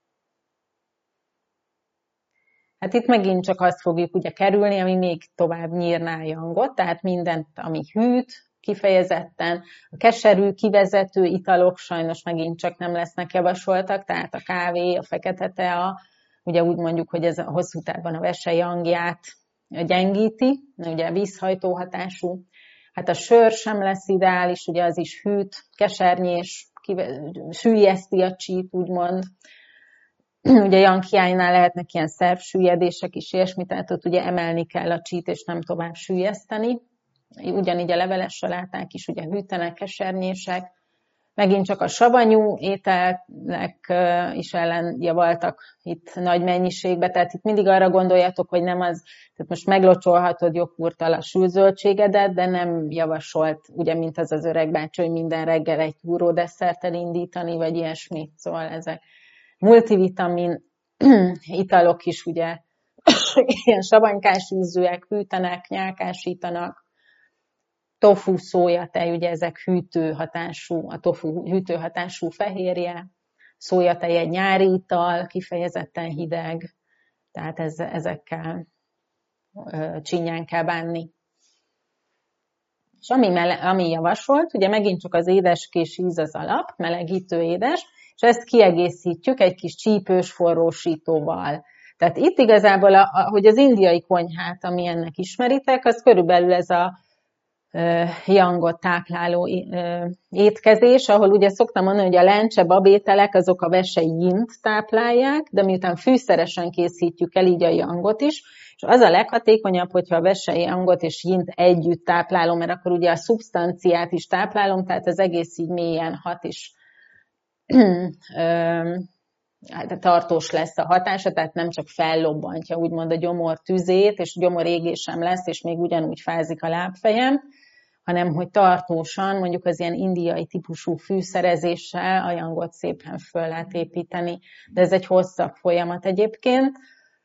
Hát itt megint csak azt fogjuk ugye kerülni, ami még tovább nyírná a yangot, tehát mindent, ami hűt, kifejezetten. A keserű, kivezető italok sajnos megint csak nem lesznek javasoltak, tehát a kávé, a fekete tea, ugye úgy mondjuk, hogy ez a hosszú távon a vese yangját gyengíti, ugye vízhajtó hatású. Hát a sör sem lesz ideális, ugye az is hűt, kesernyés, süllyeszti a csít, úgymond. Ugye yang hiánynál lehetnek ilyen szervsüllyedések is, ilyesmi, tehát ott ugye emelni kell a csít, és nem tovább süllyeszteni. Ugyanígy a leveles saláták is ugye hűtenek, kesernyések. Megint csak a savanyú ételek is ellenjavaltak itt nagy mennyiségben, tehát itt mindig arra gondoljatok, hogy nem az, tehát most meglocsolhatod joghurttal a sült zöldségedet, de nem javasolt, ugye, mint az az öreg bácsi, hogy minden reggel egy túró desszerttel indítani, vagy ilyesmi, szóval ezek multivitamin italok is ugye ilyen savanykás ízűek, hűtenek, nyálkásítanak, tofu, szójatej, ugye ezek hűtő hatású, a tofu hűtő hatású fehérje, szójatej egy nyári ital, kifejezetten hideg, tehát ez, ezekkel ö, csinyán kell bánni. És ami, mele, ami javasolt, ugye megint csak az édeskés íz az alap, melegítő édes, és ezt kiegészítjük egy kis csípős forrósítóval. Tehát itt igazából, a, hogy az indiai konyhát, ami ennek ismeritek, az körülbelül ez a yangot tápláló étkezés, ahol ugye szoktam mondani, hogy a lencse babételek azok a vesei yint táplálják, de miután fűszeresen készítjük el így a yangot is, és az a leghatékonyabb, hogyha a vesei yangot és yint együtt táplálom, mert akkor ugye a szubstanciát is táplálom, tehát az egész így mélyen hat is tartós lesz a hatása, tehát nem csak fellobbantja úgymond a gyomor tüzét, és gyomor égésem lesz, és még ugyanúgy fázik a lábfejem, hanem hogy tartósan, mondjuk az ilyen indiai típusú fűszerezéssel a yangot szépen föl lehet építeni. De ez egy hosszabb folyamat egyébként.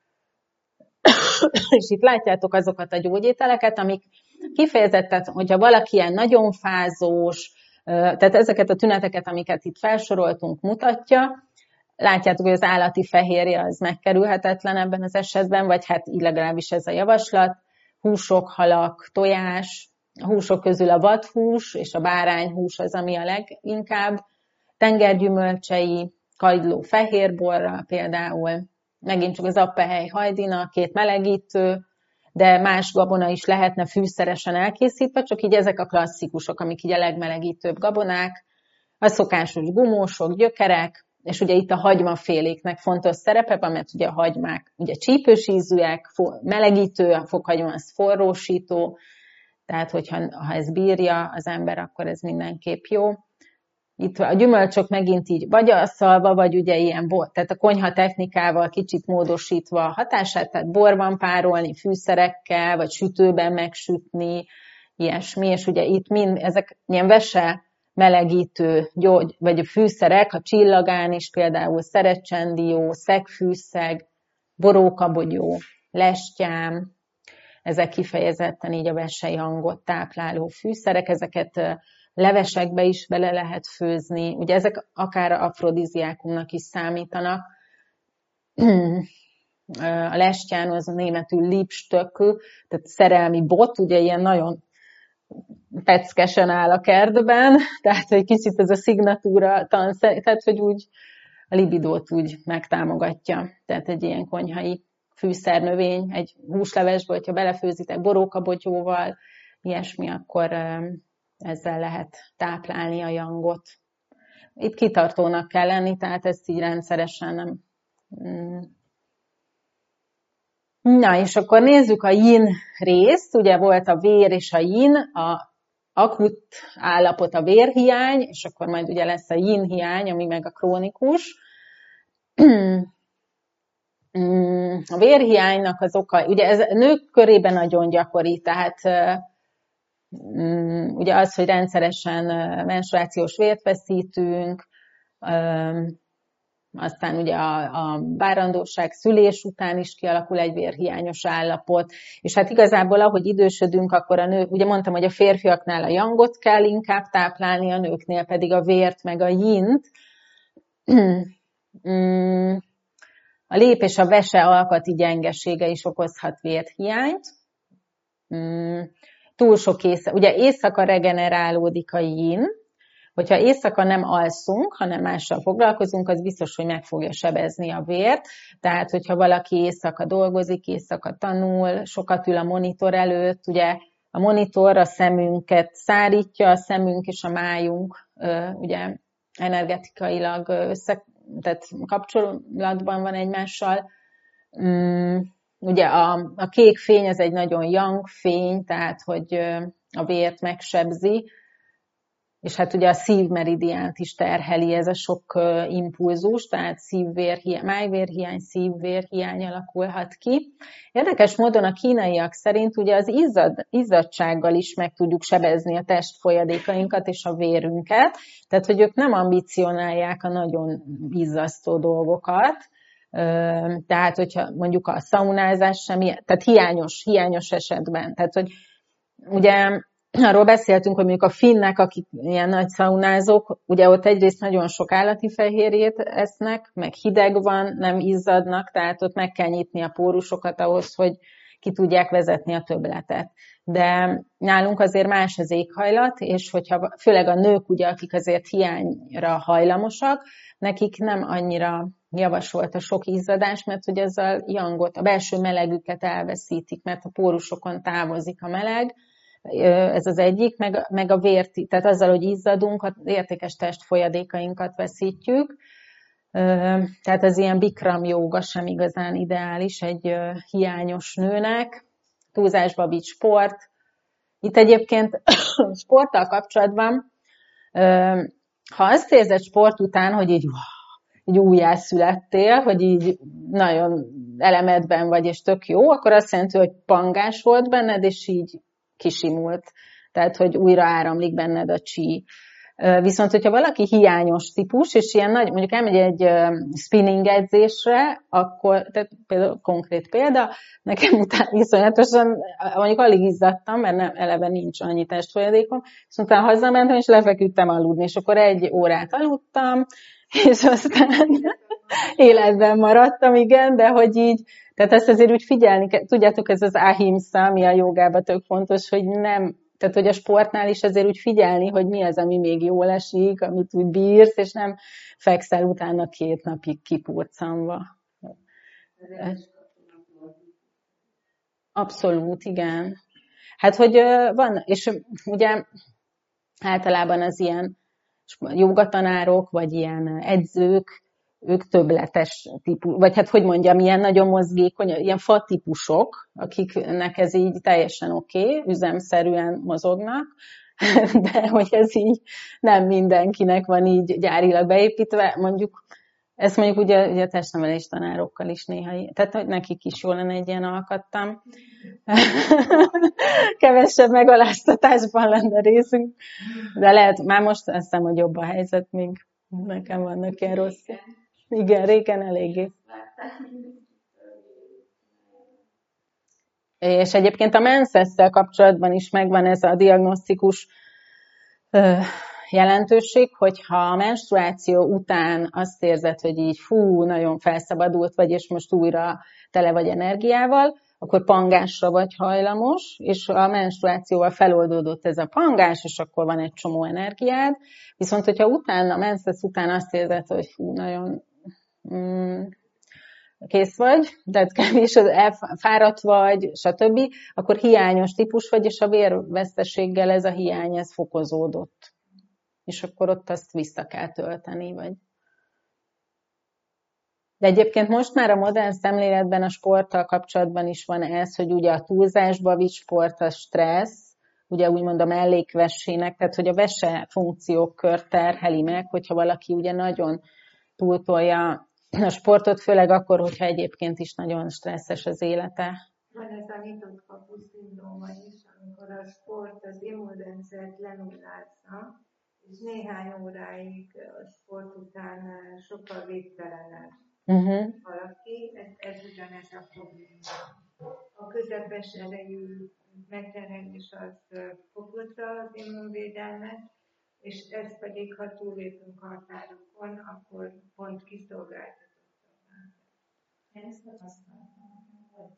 És itt látjátok azokat a gyógyételeket, amik kifejezetten, hogyha valaki ilyen nagyon fázós, tehát ezeket a tüneteket, amiket itt felsoroltunk, mutatja, látjátok, hogy az állati fehérje az megkerülhetetlen ebben az esetben, vagy hát így legalábbis ez a javaslat. Húsok, halak, tojás, a húsok közül a vadhús és a bárányhús az, ami a leginkább. Tengergyümölcsei, kagyló fehérborra például, megint csak az appehely hajdina, két melegítő, de más gabona is lehetne fűszeresen elkészítve, csak így ezek a klasszikusok, amik így a legmelegítőbb gabonák, a szokásos gumósok, gyökerek, és ugye itt a hagymaféléknek fontos szerepe van, mert ugye a hagymák ugye csípős ízűek, melegítő, a fokhagyma az forrósító, tehát hogyha ha ez bírja az ember, akkor ez mindenképp jó. Itt a gyümölcsök megint így vagy asszalva, vagy ugye ilyen, tehát a konyha technikával kicsit módosítva a hatását, tehát borban párolni, fűszerekkel, vagy sütőben megsütni, ilyesmi, és ugye itt mind ezek ilyen vese melegítő gyógy, vagy a fűszerek, a csillagán is például szerecsendió, szegfűszeg, borókabogyó, lestyám, ezek kifejezetten így a vesei hangot tápláló fűszerek, ezeket levesekbe is bele lehet főzni, ugye ezek akár afrodiziákumnak is számítanak. A lestyán az a németül Liebstöckl, tehát szerelmi bot, ugye ilyen nagyon peckesen áll a kertben, tehát egy kicsit ez a szignatúra tanszer, tehát hogy úgy a libidót úgy megtámogatja. Tehát egy ilyen konyhai fűszernövény, egy húslevesből, hogyha belefőzitek borókabogyóval, ilyesmi, akkor ezzel lehet táplálni a jangot. Itt kitartónak kell lenni, tehát ezt így rendszeresen nem... Na, és akkor nézzük a yin részt, ugye volt a vér és a yin, a akut állapot a vérhiány, és akkor majd ugye lesz a yin hiány, ami meg a krónikus. A vérhiánynak az oka, ugye ez nők körében nagyon gyakori, tehát ugye az, hogy rendszeresen menstruációs vért veszítünk, aztán ugye a, a várandóság, szülés után is kialakul egy vérhiányos állapot, és hát igazából ahogy idősödünk, akkor a nő, ugye mondtam, hogy a férfiaknál a jangot kell inkább táplálni, a nőknél pedig a vért meg a yint. A lép és a vese alkati gyengesége is okozhat vérhiányt. Túl sok éjszaka, ugye éjszaka regenerálódik a yin, hogyha éjszaka nem alszunk, hanem mással foglalkozunk, az biztos, hogy meg fogja sebezni a vért. Tehát, hogyha valaki éjszaka dolgozik, éjszaka tanul, sokat ül a monitor előtt, ugye a monitor a szemünket szárítja, a szemünk és a májunk ugye energetikailag össze, tehát kapcsolatban van egymással. Ugye a, a kék fény az egy nagyon yang fény, tehát, hogy a vért megsebzi, és hát ugye a szívmeridiánt is terheli ez a sok impulzus, tehát szívvérhiány, májvérhiány, szívvérhiány alakulhat ki. Érdekes módon a kínaiak szerint ugye az izzad, izzadsággal is meg tudjuk sebezni a testfolyadékainkat és a vérünket, tehát hogy ők nem ambicionálják a nagyon izzasztó dolgokat, tehát hogyha mondjuk a szaunázás sem, tehát hiányos, hiányos esetben, tehát hogy ugye arról beszéltünk, hogy mondjuk a finnek, akik ilyen nagy szaunázók, ugye ott egyrészt nagyon sok állati fehérjét esznek, meg hideg van, nem izzadnak, tehát ott meg kell nyitni a pórusokat ahhoz, hogy ki tudják vezetni a többletet. De nálunk azért más az éghajlat, és hogyha főleg a nők, ugye, akik azért hiányra hajlamosak, nekik nem annyira javasolt a sok izzadás, mert ugye ezzel jangot, a belső melegüket elveszítik, mert a pórusokon távozik a meleg, ez az egyik, meg, meg a vért, tehát azzal, hogy izzadunk, az értékes testfolyadékainkat veszítjük. Tehát ez ilyen bikram jóga sem igazán ideális egy hiányos nőnek. Túlzásba vitt sport. Itt egyébként sporttal kapcsolatban, ha azt érzed sport után, hogy így, így újjászülettél, hogy így nagyon elemedben vagy, és tök jó, akkor azt jelenti, hogy pangás volt benned, és így kisimult, tehát hogy újra áramlik benned a csí. Viszont, hogyha valaki hiányos típus, és ilyen nagy, mondjuk elmegy egy spinning edzésre, akkor, tehát például konkrét példa, nekem utána iszonyatosan, mondjuk alig izzadtam, mert nem, eleve nincs annyi testfolyadékom, és utána hazamentem, és lefeküdtem aludni, és akkor egy órát aludtam, és aztán életben maradtam, igen, de hogy így, tehát ezt azért úgy figyelni kell, tudjátok, ez az ahimsa, ami a jogában tök fontos, hogy nem, tehát hogy a sportnál is azért úgy figyelni, hogy mi az, ami még jól esik, amit úgy bírsz, és nem fekszel utána két napig kipurcanva. Abszolút, igen. Hát, hogy van, és ugye általában az ilyen jogatanárok, vagy ilyen edzők, ők többletes típus, vagy hát hogy mondjam, ilyen nagyon mozgékony, ilyen fa típusok, akiknek ez így teljesen oké, okay, üzemszerűen mozognak, de hogy ez így nem mindenkinek van így gyárilag beépítve, mondjuk Ezt mondjuk ugye, ugye a testnevelés tanárokkal is néha, tehát hogy nekik is jó lenne egy ilyen alkattam. Kevesebb megaláztatásban lenne részünk, de lehet, már most azt hiszem, hogy jobb a helyzet, még nekem vannak ilyen rossz. Igen, régen eléggé. És egyébként a menszesszel kapcsolatban is megvan ez a diagnosztikus jelentőség, hogyha a menstruáció után azt érzed, hogy így fú, nagyon felszabadult vagy, és most újra tele vagy energiával, akkor pangásra vagy hajlamos, és a menstruációval feloldódott ez a pangás, és akkor van egy csomó energiád. Viszont, hogyha utána, a menszesz után azt érzed, hogy fú, nagyon mm, kész vagy, tehát kevés, fáradt vagy, stb., akkor hiányos típus vagy, és a vérveszteséggel ez a hiány, ez fokozódott. És akkor ott azt vissza kell tölteni, vagy... De egyébként most már a modern szemléletben a sporttal kapcsolatban is van ez, hogy ugye a túlzásba vitt sport a stressz, ugye úgymond a mellékvesének, tehát hogy a vese funkciókör terheli meg, hogyha valaki ugye nagyon túltolja a sportot, főleg akkor, hogyha egyébként is nagyon stresszes az élete. Van ez a nyitott kapu szindróma is, amikor a sport az immunrendszert lenullázza, és néhány óráig a sport után sokkal végtelenebb uh-huh. valaki, ez, ez ugyanez a probléma. A közepes erejű megterhelés az fokozza az immunvédelmet, és ez pedig, ha túlépünk a határokon, akkor pont kiszolgáltatottabbá. Én ezt tapasztaltam, hogy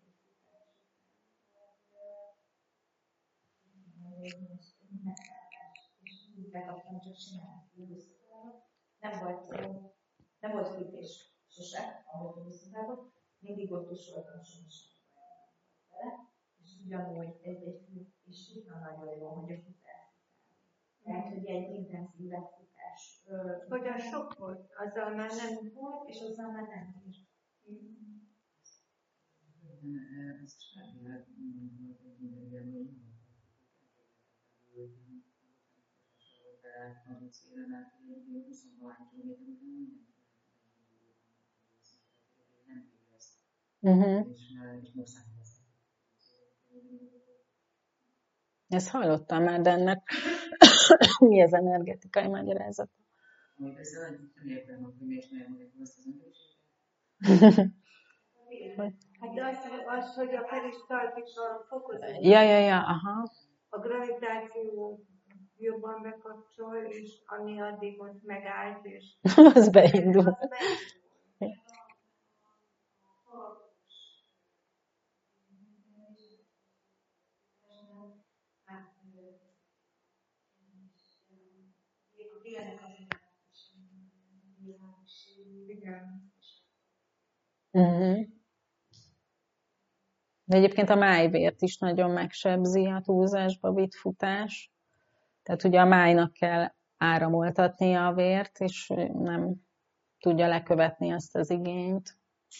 bekaptam, csak csinálni. Nem volt, nem volt fűtés sose, ahogy a visszatágot, mindig ott is voltam sose vele, és ugyanúgy ez egy fűtés, nagyon jó, hogy a futás. Tehát, hogy egy intenzívebb futás. Hogy a sok volt, azzal már nem volt, és azzal már nem is. Uh-huh. Ezt hallottam már, de ennek mi az energetikai magyarázat? Hát az, az, hogy a peristaltika fokozódik. Ja, ja, ja, aha. A gravitáció jobban bekapcsol, és ami addig most megállt, és... az beindul. Az beindul. Uh-huh. De egyébként a májvért is nagyon megsebzi a túlzásba vitt futás. Tehát ugye a májnak kell áramoltatnia a vért, és nem tudja lekövetni azt az igényt.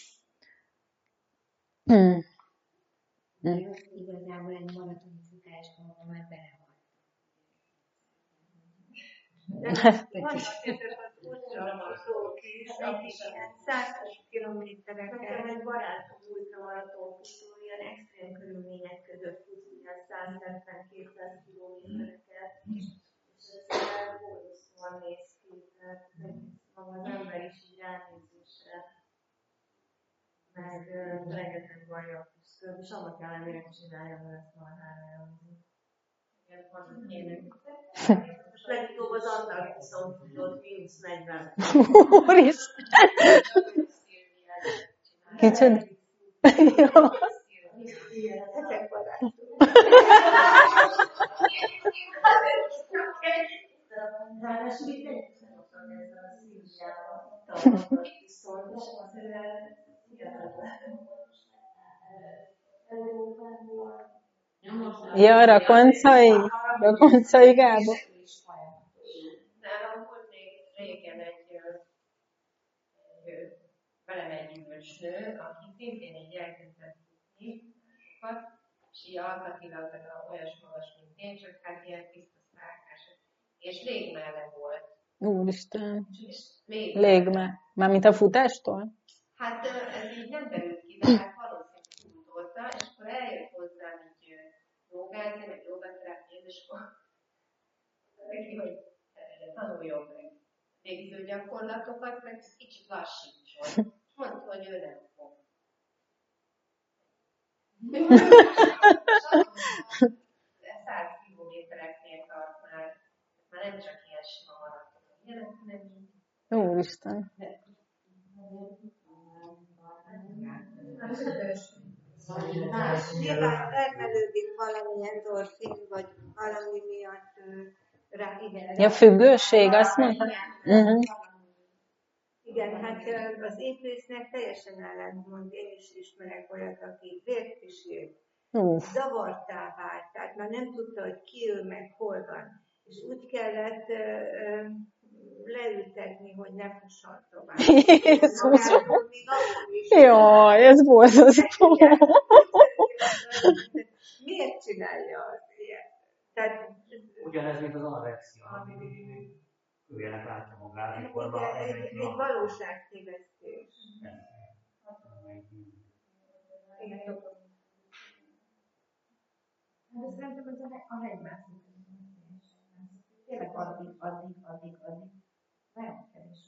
Hmm. Hmm. Igazából egy maratoni futást mondom, már belehaltam. Van azért az ultramaratón is, akik ilyen százas kilométereken. Egy barátom ultramaraton futó, ilyen extrém körülmények között fut, ilyen száz hetven-kétszáz kilométereket, és ez borzasztóan néz ki, tehát az ember is így ránézésre, meg rengeteg bajja küszöb, és annak ellenére csinálja, mert ezt már ellenőrzi. Igen, van ilyenek. Most legutóbb az Antarktiszon futott mínusz negyven. Úristen! Kicsoda? Jó. Ezek barátok. Ráadásul itt együtt nem ottan ezzel a szívjával, a Antarktiszon, és azért hihetetlen. Ja, Rakoncai? Rakoncai Gábor? Nálam volt még régen egy, egy velem egy gyümölcsnő, aki szintén így elkezdett futni sokat, és így alkatilag olyas magas, mint én, csak hát ilyen tiszta szálkás. És légmelle volt. Úristen. Még Légme. Mármint a futástól? Hát ez így nem derült ki, de hát valószínűleg tudta, és akkor eljött hozzám így jogázni, vagy jogaterápiázni, és akkor neki, hogy tanuljon meg végző gyakorlatokat, meg kicsit lassítson. És mondta, hogy ő nem fog. száz kilométereknél tart már, már nem csak ilyen sima maraton, ilyenek, hanem Úristen. Nyilván termelődik valamilyen endorfin, vagy valami miatt ő, rá, igen. Ja, függőség, azt mondta? Uh-huh. Igen, hát az épésznek teljesen ellentmond. Én is ismerek olyat, aki vért is írt. Uh. Zavartá vált, tehát már nem tudta, hogy ki ő, meg hol van. És úgy kellett ö, ö, leültetni, hogy ne fusson tovább. Jézus! Jaj, ez borzasztó. Miért csinálja az ilyet? Tehát, ugyanez, mint az anorexia, ami őjének látja magát, amikor már egy, egy, egy valóságtévesztés. De szerintem ez a hegymászik. Tényleg addig, addig, addig, addig. Nagyon kevés.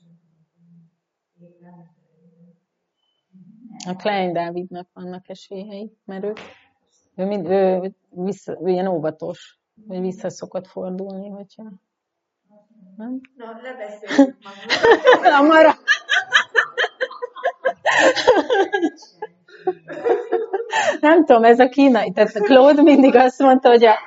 A Klein Dávidnak vannak esélyei, mert ő, ő, mind, ő, vissza, ő ilyen óvatos, hogy vissza szokott fordulni, hogyha... Nem? Na, lebeszéljük A mara... Nem tudom, ez a kínai, tehát Claude mindig azt mondta, hogy a...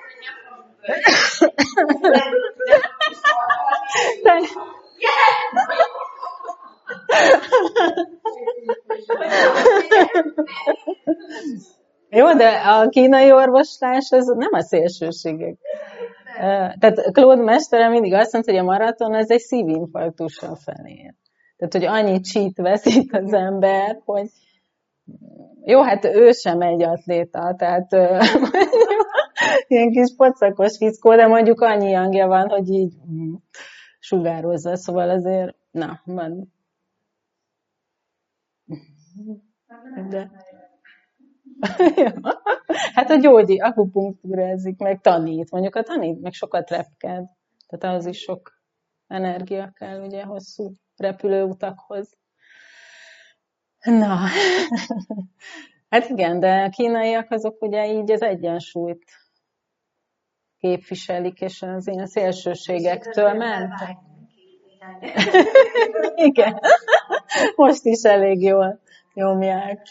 Jó, de a kínai orvoslás az nem a szélsőségek. Tehát Claude mestere mindig azt mondta, hogy a maraton az egy szívinfarktussal felér. Tehát, hogy annyi csít veszít az ember, hogy jó, hát ő sem egy atléta, tehát ilyen kis pocakos fickó, de mondjuk annyi hangja van, hogy így sugározza, szóval azért, na, van. De... Hát a gyógyi, akupunktúrázik, meg tanít. Mondjuk a tanít, meg sokat repked. Tehát ahhoz is sok energia kell, ugye, hosszú repülőutakhoz. Na, hát igen, de a kínaiak azok ugye így az egyensúlyt képviselik, és az ilyen szélsőségektől mentek. Igen, most is elég jól nyomják.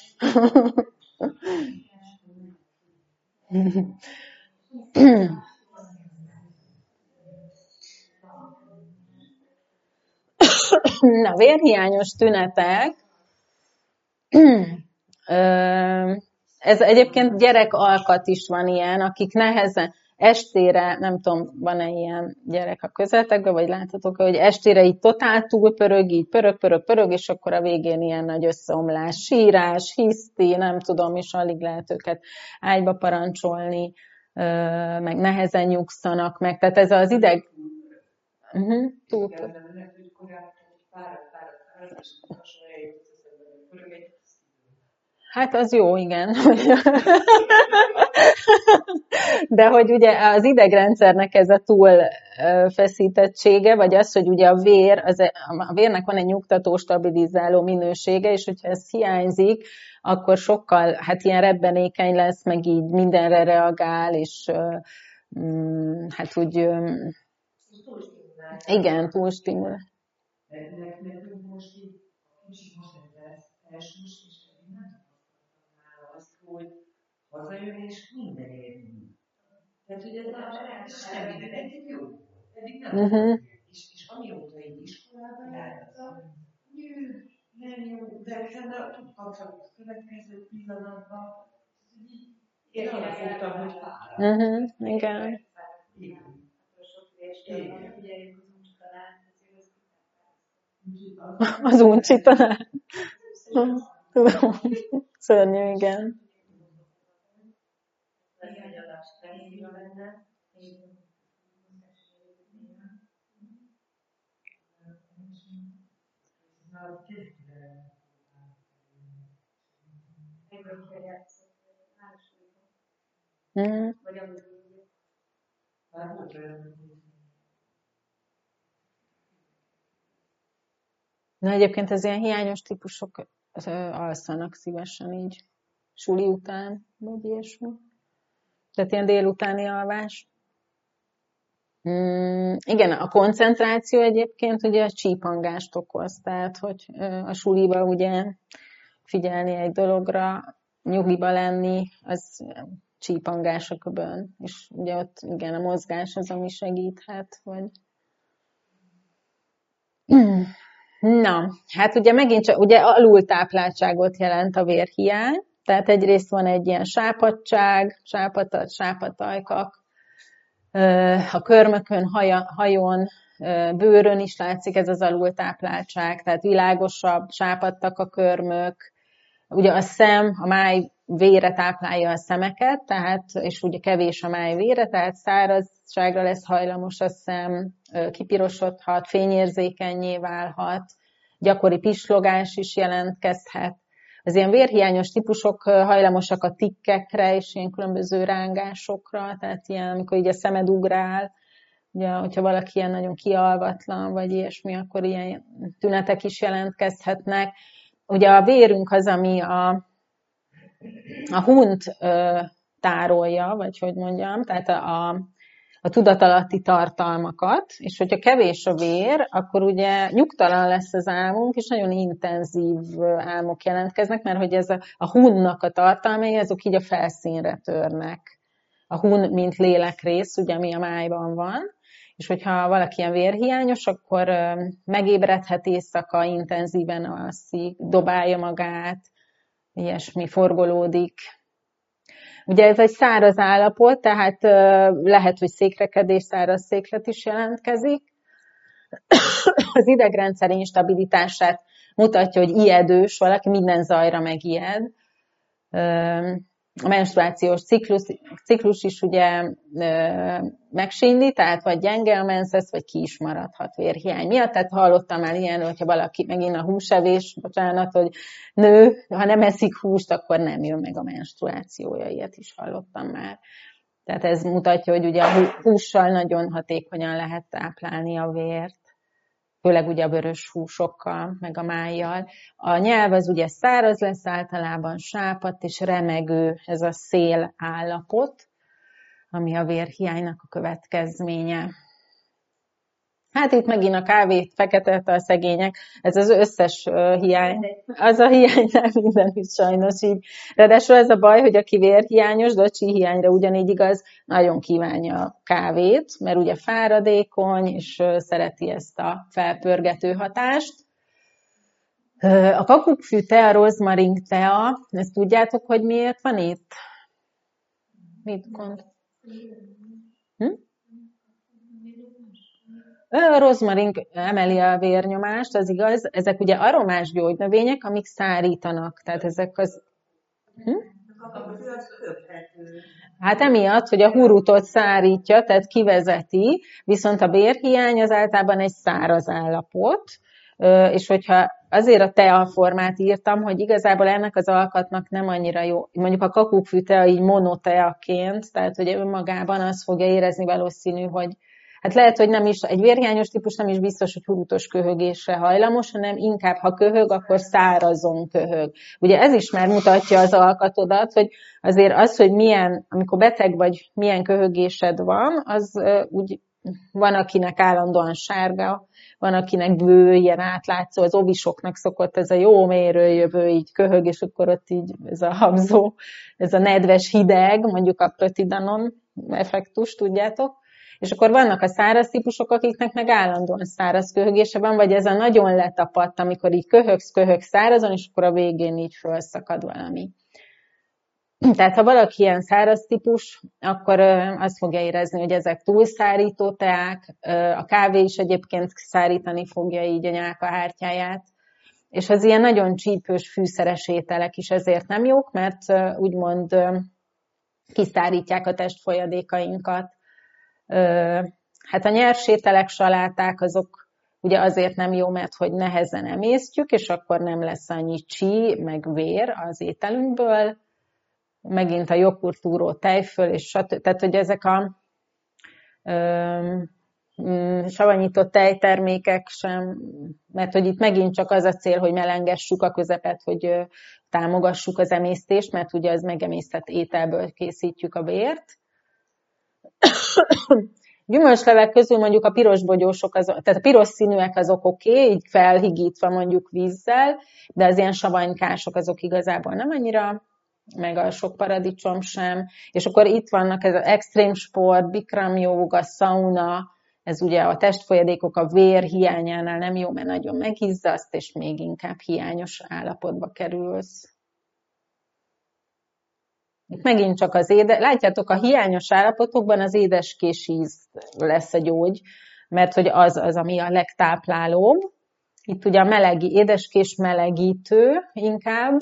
Na, vérhiányos tünetek. Ez egyébként gyerekalkat is van ilyen, akik nehezen estére, nem tudom, van-e ilyen gyerek a közeletekben, vagy láthatok, hogy estére így totál túlpörög, így pörög, pörög, pörög, és akkor a végén ilyen nagy összeomlás, sírás, hiszti, nem tudom, és alig lehet őket ágyba parancsolni, meg nehezen nyugszanak meg, tehát ez az ideg... Uh-huh, túlpörög. Hát az jó, igen. De hogy ugye az idegrendszernek ez a túlfeszítettsége, vagy az, hogy ugye a vér, az, a vérnek van egy nyugtató, stabilizáló minősége, és hogyha ez hiányzik, akkor sokkal, hát ilyen rebbenékeny lesz, meg így mindenre reagál, és mm, hát úgy, igen, túlstimulál. Nekünk most így, kicsit most elsős, és nem tapasztaltam nála azt, hogy hazajön, és minden érni. Tehát, hogy ez a semmi, de eddig jó. Eddig nem uh-huh. és, és amióta így iskolában jártam, nem jó, de utána tud kapcsolni a következő pillanatban. Én arra fogtam, hogy fáradt. Uh-huh. Igen. Az uncsi talán. Tudom. Szörnyű, igen. Mm. Na egyébként az ilyen hiányos típusok az, ö, alszanak szívesen így suli után, vagy ilyesmi. Tehát ilyen délutáni alvás. Mm, igen, a koncentráció egyébként ugye a csípangást okoz, tehát hogy ö, a suliba ugye figyelni egy dologra, nyugiba lenni, az csípangás a köbön, és ugye ott igen, a mozgás az, ami segíthet, vagy... Na, hát ugye megint csak, ugye alultápláltságot jelent a vérhiány, tehát egyrészt van egy ilyen sápadtság, sápatat, sápatajkak, a körmökön, haja, hajon, bőrön is látszik ez az alultápláltság, tehát világosabb, sápadtak a körmök, ugye a szem, a máj vére táplálja a szemeket, tehát, és ugye kevés a máj vére, tehát szárazságra lesz hajlamos a szem, kipirosodhat, fényérzékennyé válhat, gyakori pislogás is jelentkezhet. Az ilyen vérhiányos típusok hajlamosak a tikkekre és ilyen különböző rángásokra, tehát ilyen, amikor így a szemed ugrál, ugye, hogyha valaki ilyen nagyon kialvatlan, vagy ilyesmi, akkor ilyen tünetek is jelentkezhetnek. Ugye a vérünk az, ami a, a hunt ö, tárolja, vagy hogy mondjam, tehát a, a, a tudatalatti tartalmakat, és hogyha kevés a vér, akkor ugye nyugtalan lesz az álmunk, és nagyon intenzív álmok jelentkeznek, mert hogy ez a, a hunnak a tartalmai, azok így a felszínre törnek. A hun, mint lélekrész, ugye, ami a májban van, és hogyha valaki ilyen vérhiányos, akkor megébredhet éjszaka, intenzíven alszik, dobálja magát, ilyesmi, forgolódik. Ugye ez egy száraz állapot, tehát lehet, hogy székrekedés, száraz széklet is jelentkezik. Az idegrendszer instabilitását mutatja, hogy ijedős valaki, minden zajra megijed. A menstruációs ciklus, ciklus is ugye ö, megsínli, tehát vagy gyenge a menszesz, vagy ki is maradhat vérhiány miatt. Tehát hallottam már ilyenről, hogyha valaki megint a húsevés, bocsánat, hogy nő, ha nem eszik húst, akkor nem jön meg a menstruációja, ilyet is hallottam már. Tehát ez mutatja, hogy ugye a hússal nagyon hatékonyan lehet táplálni a vért, főleg ugye a vörös húsokkal, meg a májjal. A nyelv az ugye száraz lesz általában, sápadt és remegő, ez a szél állapot, ami a vérhiánynak a következménye. Hát itt megint a kávét, feketet a szegények, ez az összes uh, hiány, az a hiány nem mindenütt sajnos így. Ráadásul ez a baj, hogy aki vérhiányos, de a csíhiányra ugyanígy igaz, nagyon kívánja a kávét, mert ugye fáradékony, és uh, szereti ezt a felpörgető hatást. Uh, a kakukkfű tea, a rozmaring tea, ezt tudjátok, hogy miért van itt? Mit gond? Hm? A rozmarin emeli a vérnyomást, az igaz. Ezek ugye aromás gyógynövények, amik szárítanak. Tehát ezek az... Hm? Hát emiatt, hogy a hurutot szárítja, tehát kivezeti, viszont a vérhiány az általában egy száraz állapot, és hogyha azért a tea formát írtam, hogy igazából ennek az alkatnak nem annyira jó. Mondjuk a kakukkfű tea így monoteaként, tehát hogy önmagában azt fogja érezni valószínű, hogy hát lehet, hogy nem is, egy vérhiányos típus nem is biztos, hogy hurutos köhögésre hajlamos, hanem inkább, ha köhög, akkor szárazon köhög. Ugye ez is már mutatja az alkatodat, hogy azért az, hogy milyen, amikor beteg vagy, milyen köhögésed van, az uh, úgy van, akinek állandóan sárga, van, akinek bő, ilyen átlátszó, az ovisoknak szokott ez a jó mélyről jövő, így köhög, és akkor ott így ez a habzó, ez a nedves hideg, mondjuk a protidanon effektus, tudjátok. És akkor vannak a száraz típusok, akiknek meg állandóan száraz köhögése van, vagy ez a nagyon letapadt, amikor így köhögsz, köhögsz szárazon, és akkor a végén így fölszakad valami. Tehát ha valaki ilyen száraz típus, akkor azt fogja érezni, hogy ezek túlszárító teák, a kávé is egyébként szárítani fogja így a nyálkahártyáját, és az ilyen nagyon csípős fűszeres ételek is ezért nem jók, mert úgymond kiszárítják a testfolyadékainkat. Hát a nyers ételek, saláták, azok ugye azért nem jó, mert hogy nehezen emésztjük, és akkor nem lesz annyi csí, meg vér az ételünkből, megint a joghurtúró tejföl, és stb. Tehát, hogy ezek a ö, savanyított tejtermékek sem, mert hogy itt megint csak az a cél, hogy melengessük a közepet, hogy támogassuk az emésztést, mert ugye az megemésztett ételből készítjük a vért. Gyümölcslevek közül mondjuk a piros bogyósok, azok, tehát a piros színűek azok oké, okay, így felhigítva mondjuk vízzel, de az ilyen savanykások azok igazából nem annyira, meg a sok paradicsom sem. És akkor itt vannak ez az extrém sport, bikram jóga, sauna, ez ugye a testfolyadékok a vér hiányánál nem jó, mert nagyon megizzaszt, és még inkább hiányos állapotba kerülsz. Itt megint csak az édes, látjátok, a hiányos állapotokban az édeskés íz lesz a gyógy, mert hogy az az, ami a legtáplálóbb. Itt ugye a melegi, édeskés melegítő inkább.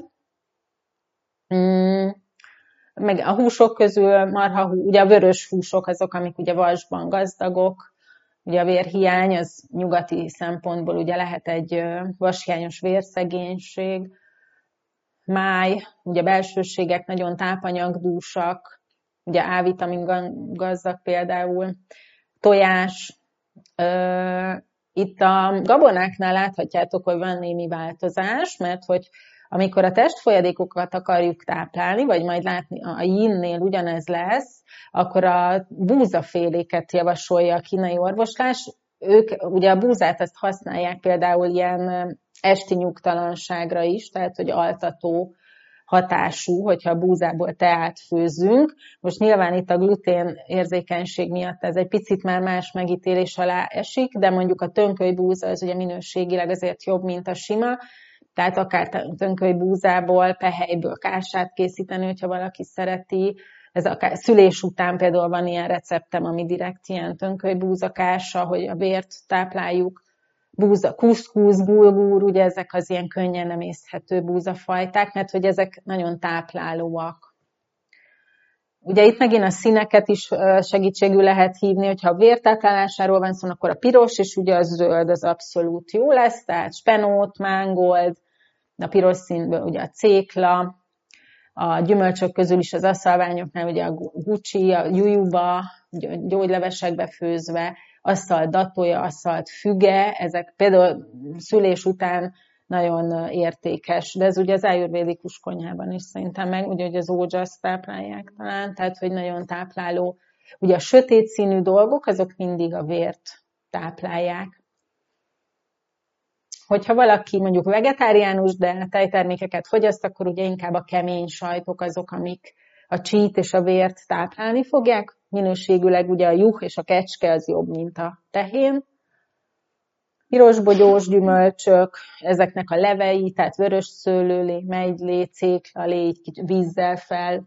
Mm. Meg a húsok közül marhahú, ugye a vörös húsok azok, amik ugye vasban gazdagok. Ugye a vérhiány, az nyugati szempontból ugye lehet egy vashiányos vérszegénység. Máj, ugye belsőségek nagyon tápanyagdúsak, ugye A-vitamin gazdag például, tojás. Itt a gabonáknál láthatjátok, hogy van némi változás, mert hogy amikor a testfolyadékokat akarjuk táplálni, vagy majd látni a yinnél ugyanez lesz, akkor a búzaféléket javasolja a kínai orvoslás. Ők ugye a búzát azt használják például ilyen esti nyugtalanságra is, tehát hogy altató hatású, hogyha a búzából teát főzünk. Most nyilván itt a glutén érzékenység miatt ez egy picit már más megítélés alá esik, de mondjuk a tönkölybúza az ugye minőségileg azért jobb, mint a sima, tehát akár tönkölybúzából, pehelyből kását készíteni, hogyha valaki szereti. Ez akár szülés után például van ilyen receptem, ami direkt ilyen tönkölybúzakása, hogy a vért tápláljuk. Búza, kuszkusz, bulgur, ugye ezek az ilyen könnyen emészthető búzafajták, mert hogy ezek nagyon táplálóak. Ugye itt megint a színeket is segítségül lehet hívni, hogyha a vértáplálásáról van szó, akkor a piros, és ugye a zöld az abszolút jó lesz, tehát spenót, mángold, a piros színből ugye a cékla, a gyümölcsök közül is az aszalványoknál ugye a gucci, a jujuba, gyógylevesekbe főzve, aszalt datója, aszalt füge, ezek például szülés után nagyon értékes, de ez ugye az ájurvédikus konyhában is szerintem meg, ugye hogy az ódzsaszt táplálják talán, tehát hogy nagyon tápláló. Ugye a sötét színű dolgok, azok mindig a vért táplálják. Hogyha valaki mondjuk vegetáriánus, de tejtermékeket fogyaszt, akkor ugye inkább a kemény sajtok azok, amik a csít és a vért táplálni fogják. Minőségűleg ugye a juh és a kecske az jobb, mint a tehén. Pirosbogyós gyümölcsök, ezeknek a levei, tehát vörös szőlőlé, megylé, céklalé, így vízzel fel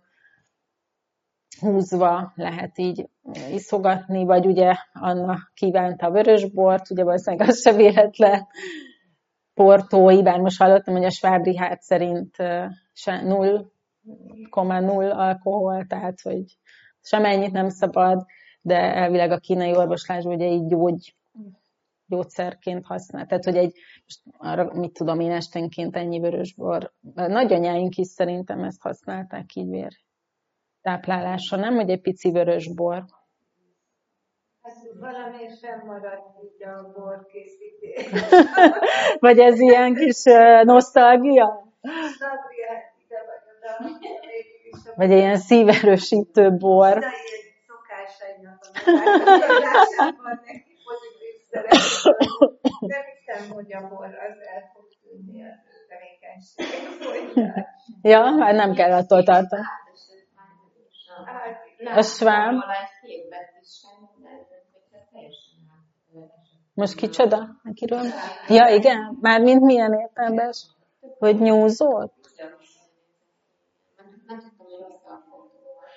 húzva lehet így iszogatni, vagy ugye Anna kívánta a vörösbort, ugye valószínűleg az se véletlen. Portói, bár most hallottam, hogy a Svábrihát szerint nulla egész nulla alkohol, tehát hogy semennyit nem szabad, de elvileg a kínai orvoslásban ugye így gyógy, gyógyszerként használ. Tehát, hogy egy, most arra, mit tudom én, esténként ennyi vörösbor. Nagyanyáink is szerintem ezt használták így vér táplálásra, nem? Hogy egy pici vörösbor. Hát valami fennmaradt így a borkészítés. Vagy ez ilyen kis uh, nosztalgia? Vagy ilyen szíverősítő bor. De ilyen szokásainak a megállapításában neki pozitív szerepet. De hiszem, hogy a bor az el fog tűnni a tevékenység. Ja, hát nem kell attól tartani. A svám. Most kicsoda? Akiről? Ja, igen? Mármint milyen értelemben? Hogy nyúzott? Nem tudtam, hogy rossz a fotóval,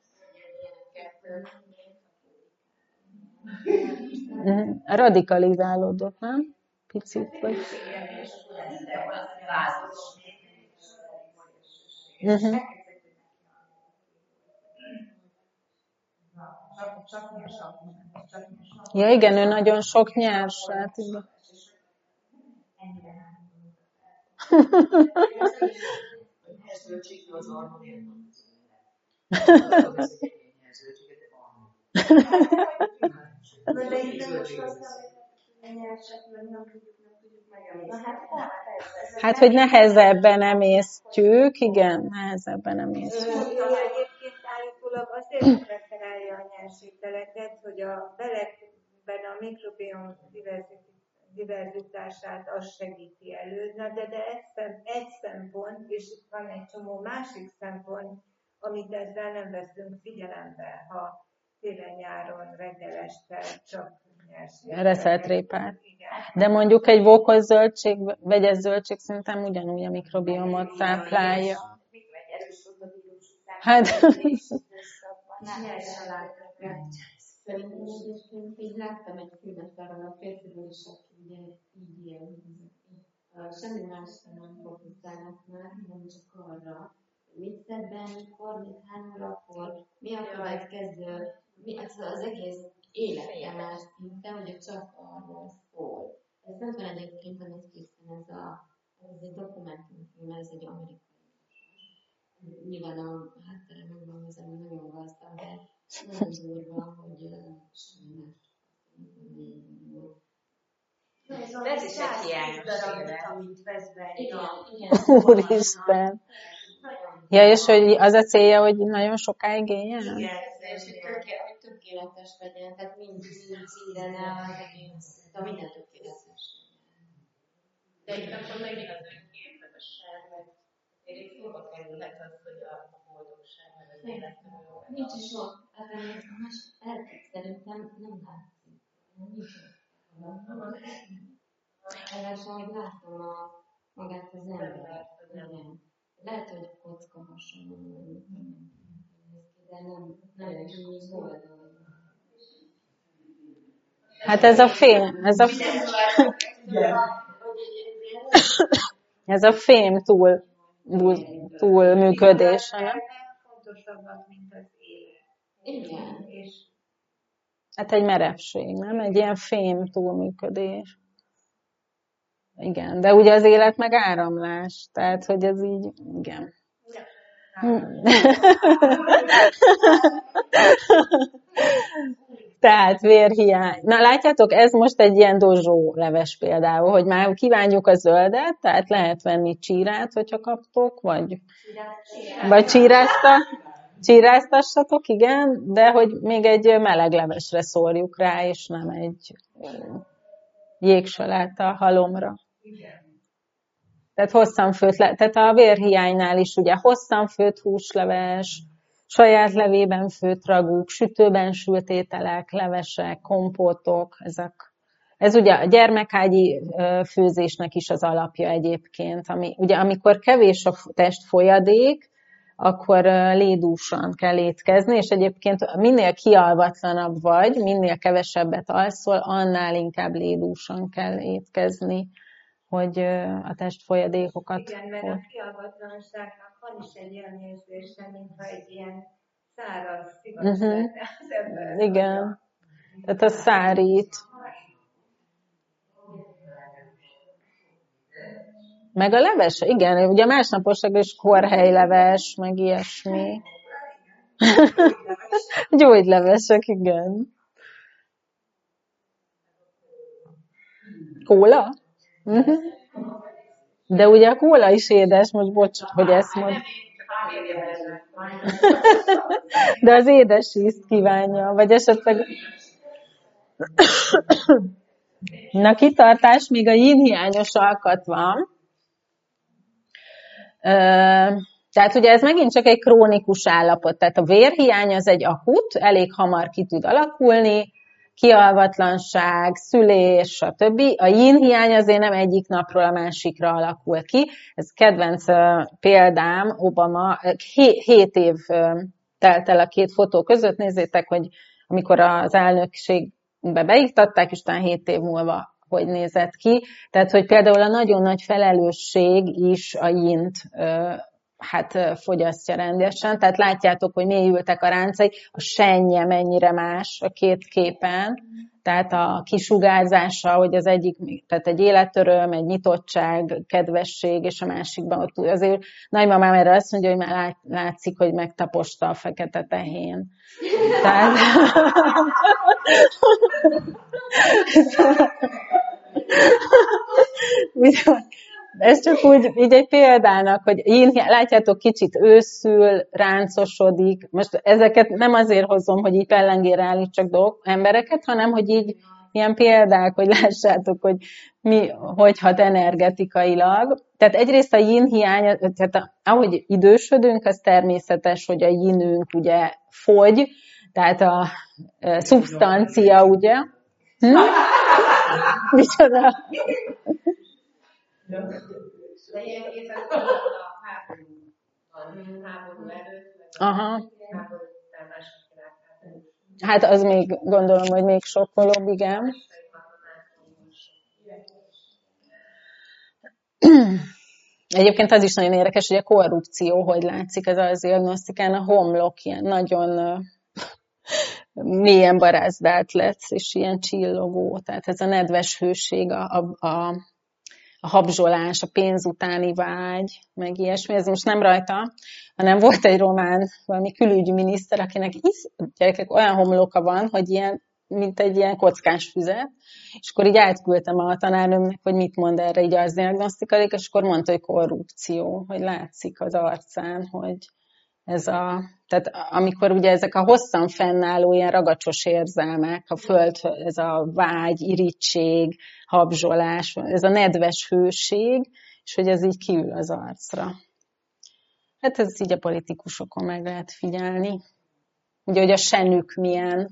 csak ilyeneket. Radikalizálódott, nem? Picit vagy. Uh-huh. Ja, igen, ő nagyon sok nyers. Hát, ennyire három. Ez zöldségű az almoniért van. Az az egy ilyen zöldséget, de almoniért. De itt most azt mondom, hogy nem tudjuk, nem tudjuk megemészteni. Hát, hogy nehezebben emésztjük, igen, nehezebben emésztjük. Egyébként állítólag azért preferálja a nyerségteleket, hogy a belekben a mikrobiom diverzitását az segíti elő. Na, de, de egy, szem, egy szempont, és itt van egy csomó másik szempont, amit ezzel nem veszünk figyelembe, ha télen-nyáron reggel este csak nyerségteleket. Reszelt répát. De mondjuk egy vókos zöldség, vegyes zöldség szerintem ugyanúgy a mikrobiomot táplálja. Hát... Szerintem egyébként így láttam egy filmet arról a férfiról is, aki ugye így él. Semmi másra nem fókuszálnak már, hanem csak arra, mit szed be, mikor, mit hány órakor, mi a következő, mi az, az egész élete már szinte, hogy csak arról szól. Ez nem van egyébként a Netflixen, ez, a, ez egy dokumentumfilm, ez egy amerikai. Nyilván a háttere megvan, az ami nagyon gazdag, de nagyon durva, hogy semmi más. Ez is egy hiányos élet. Úristen! Ja, és hogy az a célja, hogy nagyon sokáig éljen? Igen, és hogy tökéletes legyen, tehát mind mindene az egész, de minden tökéletes. De itt akkor megint az önképzetesség, meg tényleg szóba kerülhet az, hogy a boldogság, meg az életben jó. Nincs is ott, most szerintem nem látszik. Nincs ott. Legalábbis, ahogy látom a, magát az embert. Igen. Lehet, hogy kocka hasonló, de nem, nem is boldog. Hát ez a fém, ez a fém, ez a fém túl, túl működése, nem? Fontosabbak, mint az élet. Igen. És Hát egy merevség, nem? Egy ilyen fém túlműködés. Igen, de ugye az élet meg áramlás, tehát, hogy ez így, igen. Tehát vérhiány. Na látjátok, ez most egy ilyen dozsó leves például, hogy már kívánjuk a zöldet, tehát lehet venni csírát, hogyha kaptok, vagy, vagy csírázta, csíráztassatok, igen, de hogy még egy meleg levesre szórjuk rá, és nem egy jégsalát a halomra. Tehát hosszan főtt, le, tehát a vérhiánynál is ugye hosszan főtt húsleves, saját levében főtt ragúk, sütőben sült ételek, levesek, kompótok, ezek. Ez ugye a gyermekágyi főzésnek is az alapja egyébként, ami, ugye amikor kevés a test folyadék, akkor lédúsan kell étkezni, és egyébként minél kialvatlanabb vagy, minél kevesebbet alszol, annál inkább lédúsan kell étkezni, hogy a testfolyadékokat... Igen, mert a kialvatlanságnak van is egy ilyen érzése, mintha egy ilyen száraz szivacs uh-huh. lenne az ember. Igen, tehát a szárít. Meg a leves, igen, ugye másnaposak is korhelyleves, meg ilyesmi. Gyógylevesek, igen. Kóla? Uh-huh. De ugye a kóla is édes, most bocs, hogy ezt mond. De az édes ízt kívánja, vagy esetleg... Na, kitartás, még a yin hiányos alkat van. Tehát ugye ez megint csak egy krónikus állapot, tehát a vérhiány az egy akut, elég hamar ki tud alakulni, kialvatlanság, szülés, stb. A yin hiány azért nem egyik napról a másikra alakul ki. Ez kedvenc példám, Obama, hét év telt el a két fotó között, nézzétek, hogy amikor az elnökségbe beiktatták, és utána hét év múlva hogy nézett ki. Tehát, hogy például a nagyon nagy felelősség is a yint hát fogyasztja rendesen. Tehát látjátok, hogy mélyültek a ráncai, a sennye mennyire más a két képen. Tehát a kisugárzása, hogy az egyik, tehát egy életöröm, egy nyitottság, kedvesség, és a másikban ott azért nagymamám erre azt mondja, hogy már látszik, hogy megtaposta a fekete tehén. Tehát... Ez csak úgy így egy példának, hogy én, látjátok, kicsit őszül, ráncosodik. Most ezeket nem azért hozom, hogy így pellengére állítsak dolgok, embereket, hanem hogy így ilyen példák, hogy lássátok, hogy mi, hogy hat energetikailag. Tehát egyrészt a yin hiány, tehát ahogy idősödünk, az természetes, hogy a yinünk ugye fogy, tehát a, a szubstancia, ugye? Hm? Micsoda? De ilyen képben a háború, háború előtt, Aha. háború után második világháború. Hát az még, gondolom, hogy még sokkolóbb, igen. Egyébként az is nagyon érdekes, hogy a korrupció, hogy látszik, ez az diagnosztikán, a homlok ilyen nagyon mélyen barázdált lett, és ilyen csillogó. Tehát ez a nedves hőség, a, a, a, a habzsolás, a pénz utáni vágy, meg ilyesmi. Ez most nem rajta, hanem volt egy román, valami külügyminiszter, akinek isz, gyerekek, olyan homloka van, hogy ilyen, mint egy ilyen kockás füzet, és akkor így átküldtem a tanárnőmnek, hogy mit mond erre így az diagnosztikalik, és akkor mondta, hogy korrupció, hogy látszik az arcán, hogy ez a, tehát amikor ugye ezek a hosszan fennálló ilyen ragacsos érzelmek, a föld, ez a vágy, irigység, habzsolás, ez a nedves hőség, és hogy ez így kiül az arcra. Hát ez így a politikusokon meg lehet figyelni. Ugye, hogy a senük milyen.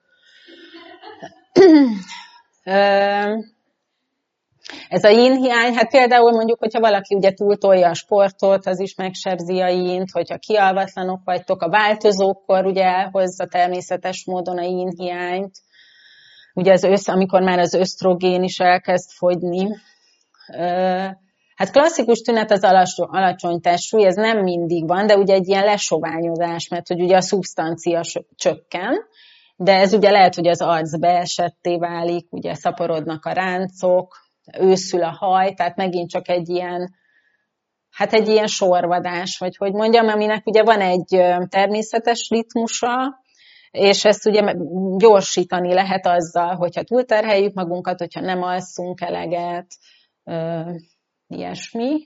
Ez a yin hiány, hát például mondjuk, hogyha valaki ugye túltolja a sportot, az is megsebzi a yint, hogyha kialvatlanok vagytok, a változókkor ugye elhozza természetes módon a yin hiányt, ugye az össz, amikor már az ösztrogén is elkezd fogyni. Hát klasszikus tünet az alacsony testsúly, ez nem mindig van, de ugye egy ilyen lesoványodás, mert hogy ugye a szubstancia csökken, de ez ugye lehet, hogy az arc beesetté válik, ugye szaporodnak a ráncok, őszül a haj, tehát megint csak egy ilyen, hát egy ilyen sorvadás, vagy hogy mondjam, aminek ugye van egy természetes ritmusa, és ezt ugye gyorsítani lehet azzal, hogyha túlterheljük magunkat, hogyha nem alszunk eleget, ilyesmi.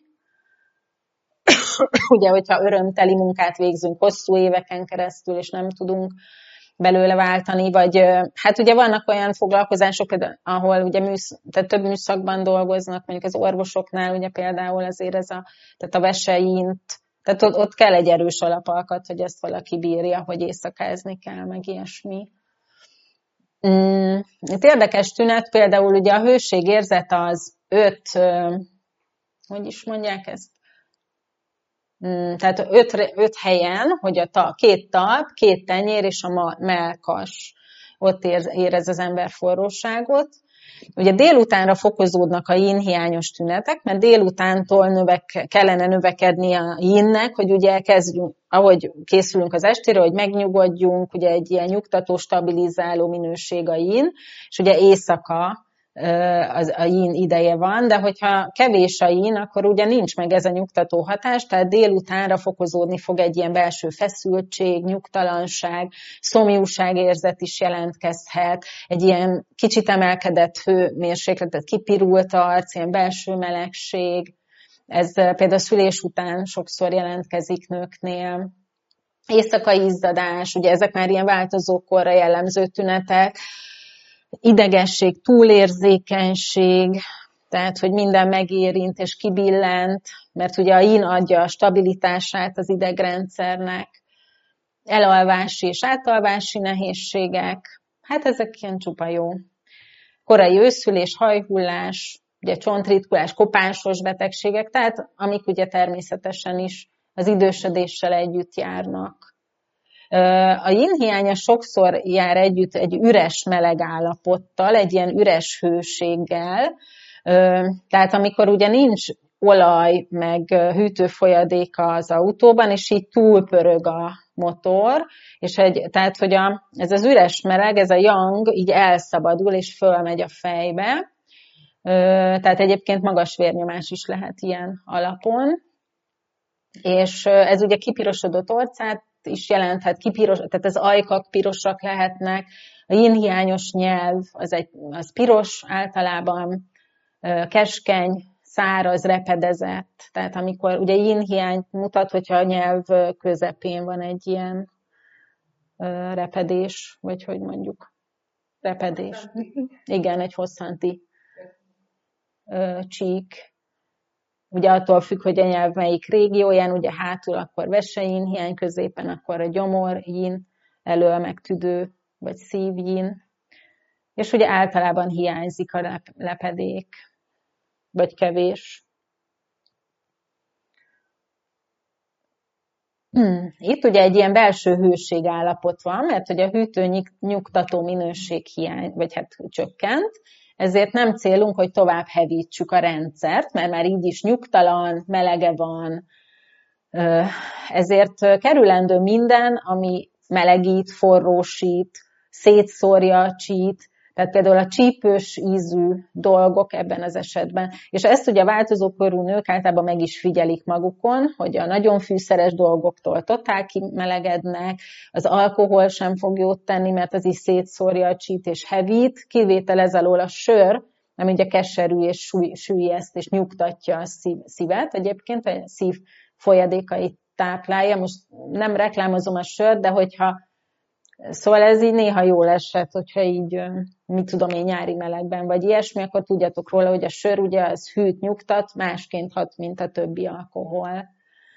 Ugye, hogyha örömteli munkát végzünk hosszú éveken keresztül, és nem tudunk belőle váltani, vagy hát ugye vannak olyan foglalkozások, ahol ugye műsz, tehát több műszakban dolgoznak, mondjuk az orvosoknál ugye például azért ez a, tehát a veseint, tehát ott, ott kell egy erős alapalkat, hogy ezt valaki bírja, hogy éjszakázni kell, meg ilyesmi. Mm, itt érdekes tünet, például ugye a hőségérzet az öt, hogy is mondják ezt? Tehát öt, öt helyen, hogy a ta, két talp, két tenyér és a mellkas, ott érez az ember forróságot. Ugye délutánra fokozódnak a yin hiányos tünetek, mert délutántól növek, kellene növekedni a yinnek, hogy ugye kezdjünk, ahogy készülünk az estére, hogy megnyugodjunk, ugye egy ilyen nyugtató, stabilizáló minőség a yin, és ugye éjszaka az a yin ideje van, de hogyha kevés a yin, akkor ugye nincs meg ez a nyugtató hatás, tehát délutánra fokozódni fog egy ilyen belső feszültség, nyugtalanság, szomjúságérzet is jelentkezhet, egy ilyen kicsit emelkedett hőmérsékletet, kipirult arc, ilyen belső melegség, ez például szülés után sokszor jelentkezik nőknél. Éjszakai izzadás, ugye ezek már ilyen változókorra jellemző tünetek, idegesség, túlérzékenység, tehát, hogy minden megérint és kibillent, mert ugye a yin adja a stabilitását az idegrendszernek, elalvási és átalvási nehézségek, hát ezek ilyen csupa jó. Korai őszülés, hajhullás, ugye csontritkulás, kopásos betegségek, tehát amik ugye természetesen is az idősödéssel együtt járnak. A yin hiánya sokszor jár együtt egy üres meleg állapottal, egy ilyen üres hőséggel, tehát amikor ugye nincs olaj, meg hűtőfolyadéka az autóban, és így túlpörög a motor, és egy, tehát, hogy a, ez az üres meleg, ez a yang így elszabadul, és fölmegy a fejbe. Tehát egyébként magas vérnyomás is lehet ilyen alapon. És ez ugye kipirosodott orcát is jelenthet, kipiros, tehát az ajkak pirosak lehetnek, a yin-hiányos nyelv az, egy, az piros általában, keskeny, száraz, repedezett, tehát amikor ugye yin-hiányt mutat, hogyha a nyelv közepén van egy ilyen repedés, vagy hogy mondjuk, repedés. Hosszanti. Igen, egy hosszanti csík. Ugye attól függ, hogy a nyelv melyik régióján, ugye hátul akkor vesein, hiány középen akkor a gyomor, yin, elől meg tüdő, vagy szív, yin. És ugye általában hiányzik a lepedék, vagy kevés. Hmm. Itt ugye egy ilyen belső hőségállapot van, mert hogy a hűtő nyugtató minőség hiány, vagy hát csökkent, ezért nem célunk, hogy tovább hevítsük a rendszert, mert már így is nyugtalan, melege van, ezért kerülendő minden, ami melegít, forrósít, szétszórja, csít, tehát például a csípős ízű dolgok ebben az esetben. És ezt ugye a változókorú nők általában meg is figyelik magukon, hogy a nagyon fűszeres dolgoktól totál kimelegednek, az alkohol sem fog jót tenni, mert az is szétszórja a csít és hevít, kivételez alól a sör, ami ugye keserű és süllyeszt és nyugtatja a szív, szívet. Egyébként a szív folyadékait táplálja. Most nem reklámozom a sört, de hogyha szóval ez így néha jól esett, hogyha így, mit tudom én, nyári melegben vagy ilyesmi, akkor tudjatok róla, hogy a sör ugye az hűt, nyugtat, másként hat, mint a többi alkohol.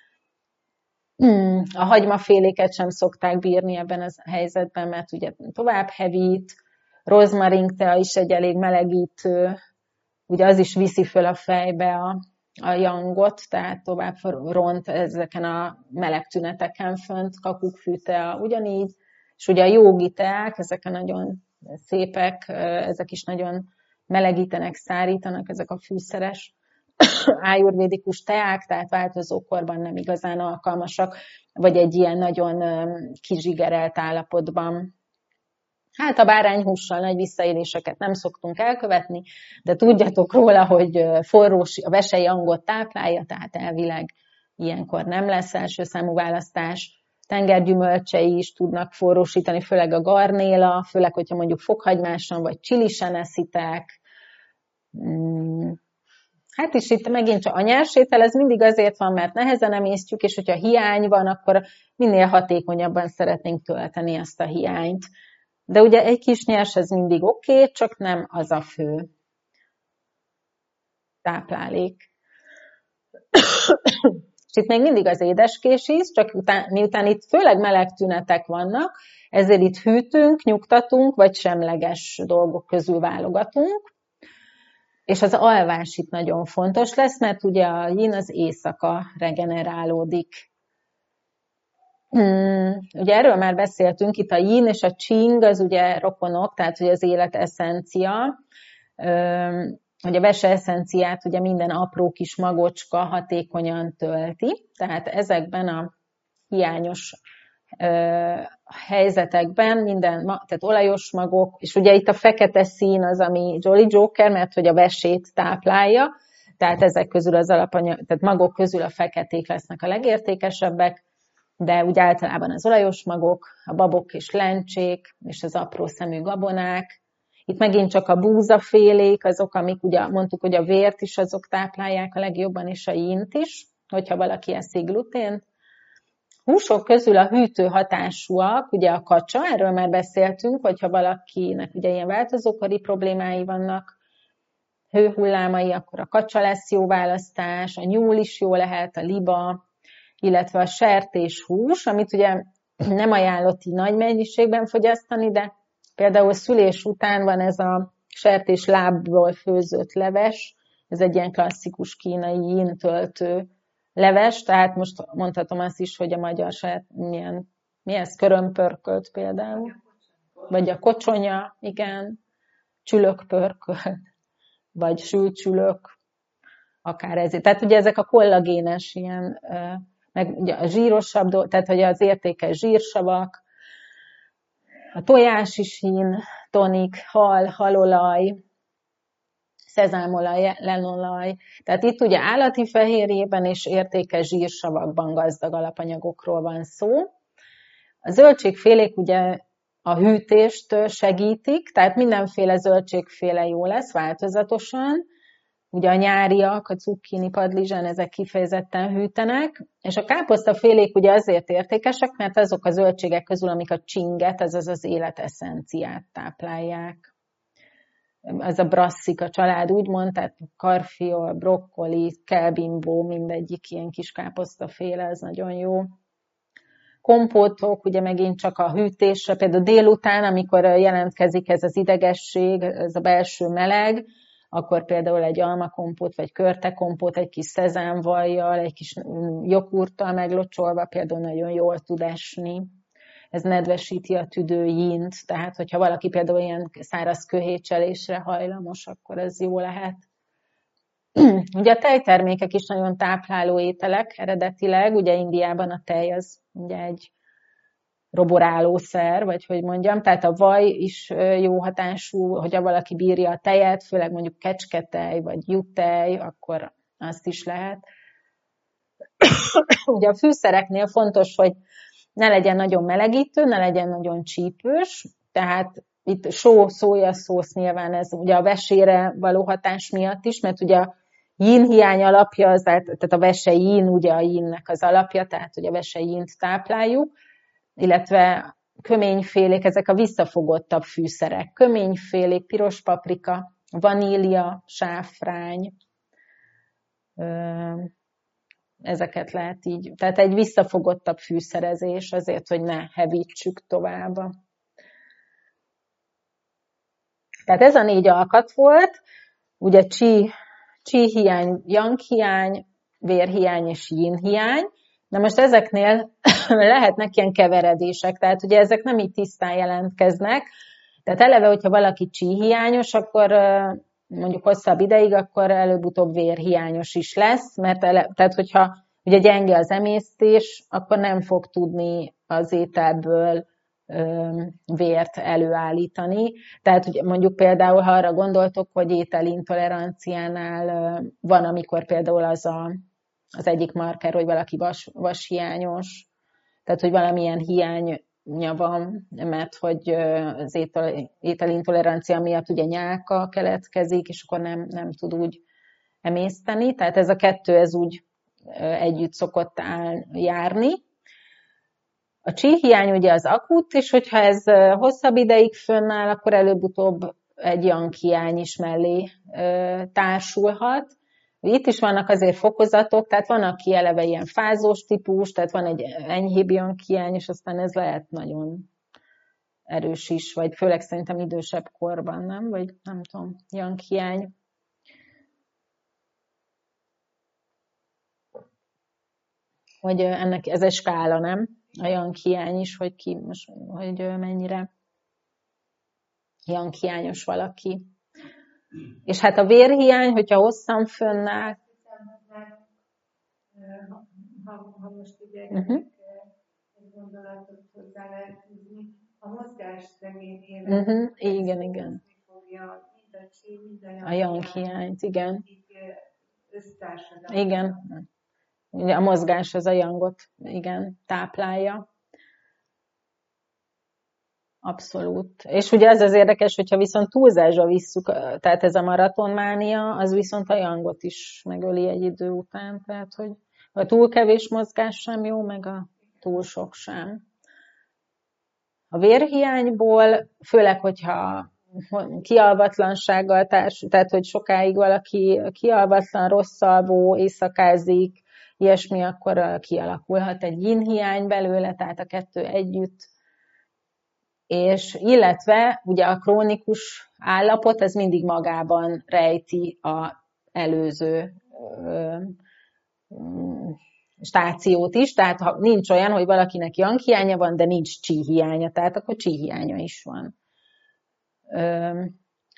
Hmm, a hagymaféléket sem szokták bírni ebben a helyzetben, mert ugye tovább hevít, rozmaringtea is egy elég melegítő, ugye az is viszi föl a fejbe a, a yangot, tehát tovább ront ezeken a meleg tüneteken fönt, kakukkfűtea ugyanígy, és ugye a jógi teák, ezek a nagyon szépek, ezek is nagyon melegítenek, szárítanak, ezek a fűszeres ájurvédikus teák, tehát változókorban nem igazán alkalmasak, vagy egy ilyen nagyon kizsigerelt állapotban. Hát a bárányhússal nagy visszaéléseket nem szoktunk elkövetni, de tudjatok róla, hogy forrós, a vesei angot táplálja, tehát elvileg ilyenkor nem lesz első számú választás. Tengergyümölcsei is tudnak forrósítani, főleg a garnéla, főleg, hogyha mondjuk fokhagymáson vagy csilisen eszitek. Hát is itt megint csak a nyersétel, ez mindig azért van, mert nehezen emésztjük, és hogyha hiány van, akkor minél hatékonyabban szeretnénk tölteni ezt a hiányt. De ugye egy kis nyers, ez mindig oké, okay, csak nem az a fő táplálék. És itt még mindig az édeskés íz, csak után, miután itt főleg meleg tünetek vannak, ezért itt hűtünk, nyugtatunk, vagy semleges dolgok közül válogatunk. És az alvás itt nagyon fontos lesz, mert ugye a yin az éjszaka regenerálódik. Hmm, ugye erről már beszéltünk, itt a yin és a qing az ugye rokonok, tehát hogy az élet eszencia, hogy a vese eszenciát ugye minden apró kis magocska hatékonyan tölti, tehát ezekben a hiányos ö, helyzetekben minden, tehát olajos magok, és ugye itt a fekete szín az, ami Jolly Joker, mert hogy a vesét táplálja, tehát ezek közül az alapanyag, tehát magok közül a feketék lesznek a legértékesebbek, de úgy általában az olajos magok, a babok és lencsék, és az apró szemű gabonák. Itt megint csak a búzafélék, azok, amik ugye mondtuk, hogy a vért is azok táplálják a legjobban, és a yint is, hogyha valaki eszik glutént. Húsok közül a hűtő hatásúak, ugye a kacsa, erről már beszéltünk, hogyha valakinek ugye ilyen változókori problémái vannak, hőhullámai, akkor a kacsa lesz jó választás, a nyúl is jó lehet, a liba, illetve a sertéshús, amit ugye nem ajánlott így nagy mennyiségben fogyasztani, de például szülés után van ez a sertés lábból főzött leves, ez egy ilyen klasszikus kínai yin töltő leves, tehát most mondhatom azt is, hogy a magyar sert, milyen, mi ez, körömpörkölt például, vagy a kocsonya, igen, csülökpörkölt, vagy sült csülök. akár ezért. Tehát ugye ezek a kollagénes ilyen, meg ugye a zsírosabb, tehát hogy az értékes zsírsavak, a tojás is hín, tonik, hal, halolaj, szezámolaj, lenolaj. Tehát itt ugye állati fehérjében és értékes zsírsavakban gazdag alapanyagokról van szó. A zöldségfélék ugye a hűtést segítik, tehát mindenféle zöldségféle jó lesz változatosan. Ugye a nyáriak, a cukkini, padlizsán, ezek kifejezetten hűtenek, és a káposztafélék ugye azért értékesek, mert azok a zöldségek közül, amik a csinget, azaz az élet eszenciát táplálják. Ez a brasszika család úgymond, tehát karfiol, brokkoli, kelbimbó, mindegyik ilyen kis káposztaféle, ez nagyon jó. Kompótok, ugye megint csak a hűtésre, például délután, amikor jelentkezik ez az idegesség, ez a belső meleg, akkor például egy almakompót, vagy körtekompót, egy kis szezámvajjal, egy kis jogurttal meglocsolva például nagyon jól tud esni. Ez nedvesíti a tüdőjint, tehát hogyha valaki például ilyen száraz köhécselésre hajlamos, akkor ez jó lehet. Ugye a tejtermékek is nagyon tápláló ételek eredetileg, ugye Indiában a tej az ugye egy roborálószer, vagy hogy mondjam, tehát a vaj is jó hatású, hogyha valaki bírja a tejet, főleg mondjuk kecsketej, vagy juttej, akkor azt is lehet. Ugye a fűszereknél fontos, hogy ne legyen nagyon melegítő, ne legyen nagyon csípős, tehát itt só, szójaszósz nyilván ez ugye a vesére való hatás miatt is, mert ugye a yin hiány alapja, az, tehát a vese yin, ugye a yinnek az alapja, tehát ugye a vese yint tápláljuk, illetve köményfélék, ezek a visszafogottabb fűszerek. Köményfélék, piros paprika, vanília, sáfrány, ezeket lehet így. Tehát egy visszafogottabb fűszerezés azért, hogy ne hevítsük tovább. Tehát ez a négy alkat volt, ugye chi, chi hiány, yang hiány, vérhiány és yin hiány. Na most ezeknél lehetnek ilyen keveredések, tehát ugye ezek nem így tisztán jelentkeznek, tehát eleve, hogyha valaki chi hiányos, akkor mondjuk hosszabb ideig, akkor előbb-utóbb vérhiányos is lesz, mert ele, tehát hogyha ugye gyenge az emésztés, akkor nem fog tudni az ételből vért előállítani. Tehát ugye mondjuk például, ha arra gondoltok, hogy ételintoleranciánál van, amikor például az a, az egyik marker, hogy valaki vas, vashiányos, tehát hogy valamilyen hiánya van, mert hogy az étel, ételintolerancia miatt ugye nyálka keletkezik, és akkor nem, nem tud úgy emészteni. Tehát ez a kettő, ez úgy együtt szokott áll, járni. A chi hiány ugye az akut, és hogyha ez hosszabb ideig fönnáll, akkor előbb-utóbb egy yang hiány is mellé társulhat. Itt is vannak azért fokozatok, tehát van, aki eleve ilyen fázós típus, tehát van egy enyhébb yang hiány, és aztán ez lehet nagyon erős is, vagy főleg szerintem idősebb korban, nem? Vagy nem tudom, yang hiány. Hogy ennek ez egy skála, nem? A yang hiány is, hogy ki, most, hogy mennyire yang hiányos valaki. És hát a vérhiány, hogyha hosszan fönnáll. Ha, ha most ugye uh-huh. egy gondolatot hozzá lehet húzni, a mozgás szegény élet. Uh-huh. Igen, igen. Fogja mind a chi, mind a yang, a yang hiányt, igen. Össztársadalmat. Igen. Ugye a mozgás az a yangot, igen, táplálja. Abszolút. És ugye ez az érdekes, hogyha viszont túlzásra visszük, tehát ez a maratonmánia, az viszont a yangot is megöli egy idő után. Tehát, hogy a túl kevés mozgás sem jó, meg a túl sok sem. A vérhiányból, főleg, hogyha kialvatlansággal társul, tehát, hogy sokáig valaki kialvatlan, rosszalvó, éjszakázik, ilyesmi, akkor kialakulhat egy yin hiány belőle, tehát a kettő együtt. És illetve ugye a krónikus állapot, ez mindig magában rejti az előző ö, ö, stációt is, tehát ha nincs olyan, hogy valakinek yang hiánya van, de nincs chi hiánya, tehát akkor chi hiánya is van. Ö,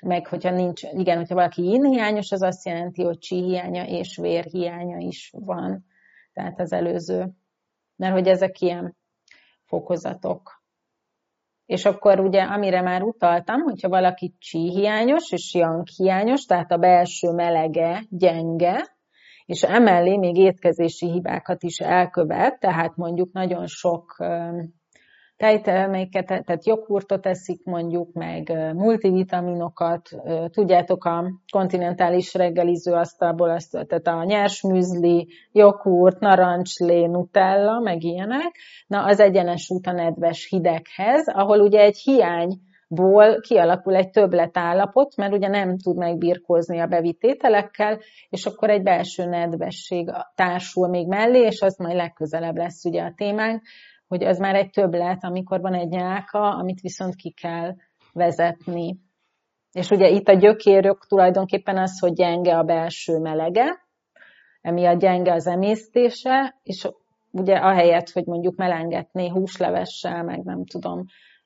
meg hogyha nincs, igen, hogyha valaki yin hiányos, az azt jelenti, hogy chi hiánya és vér hiánya is van. Tehát az előző. Mert hogy ezek ilyen fokozatok. És akkor ugye, amire már utaltam, hogyha valaki chi hiányos és yang hiányos, tehát a belső melege gyenge, és emellé még étkezési hibákat is elkövet, tehát mondjuk nagyon sok tejterméket, tehát joghurtot eszik mondjuk, meg multivitaminokat, tudjátok, a kontinentális reggeliző asztalból, azt, tehát a nyers műzli, joghurt, narancslé, nutella, meg ilyenek, na az egyenes út a nedves hideghez, ahol ugye egy hiányból kialakul egy többletállapot, mert ugye nem tud megbirkózni a bevitt ételekkel, és akkor egy belső nedvesség társul még mellé, és az majd legközelebb lesz ugye a témánk, hogy az már egy többlet, amikor van egy nyálka, amit viszont ki kell vezetni. És ugye itt a gyökérök tulajdonképpen az, hogy gyenge a belső melege, emiatt gyenge az emésztése, és ugye ahelyett, hogy mondjuk melengetné húslevessel, meg nem tudom,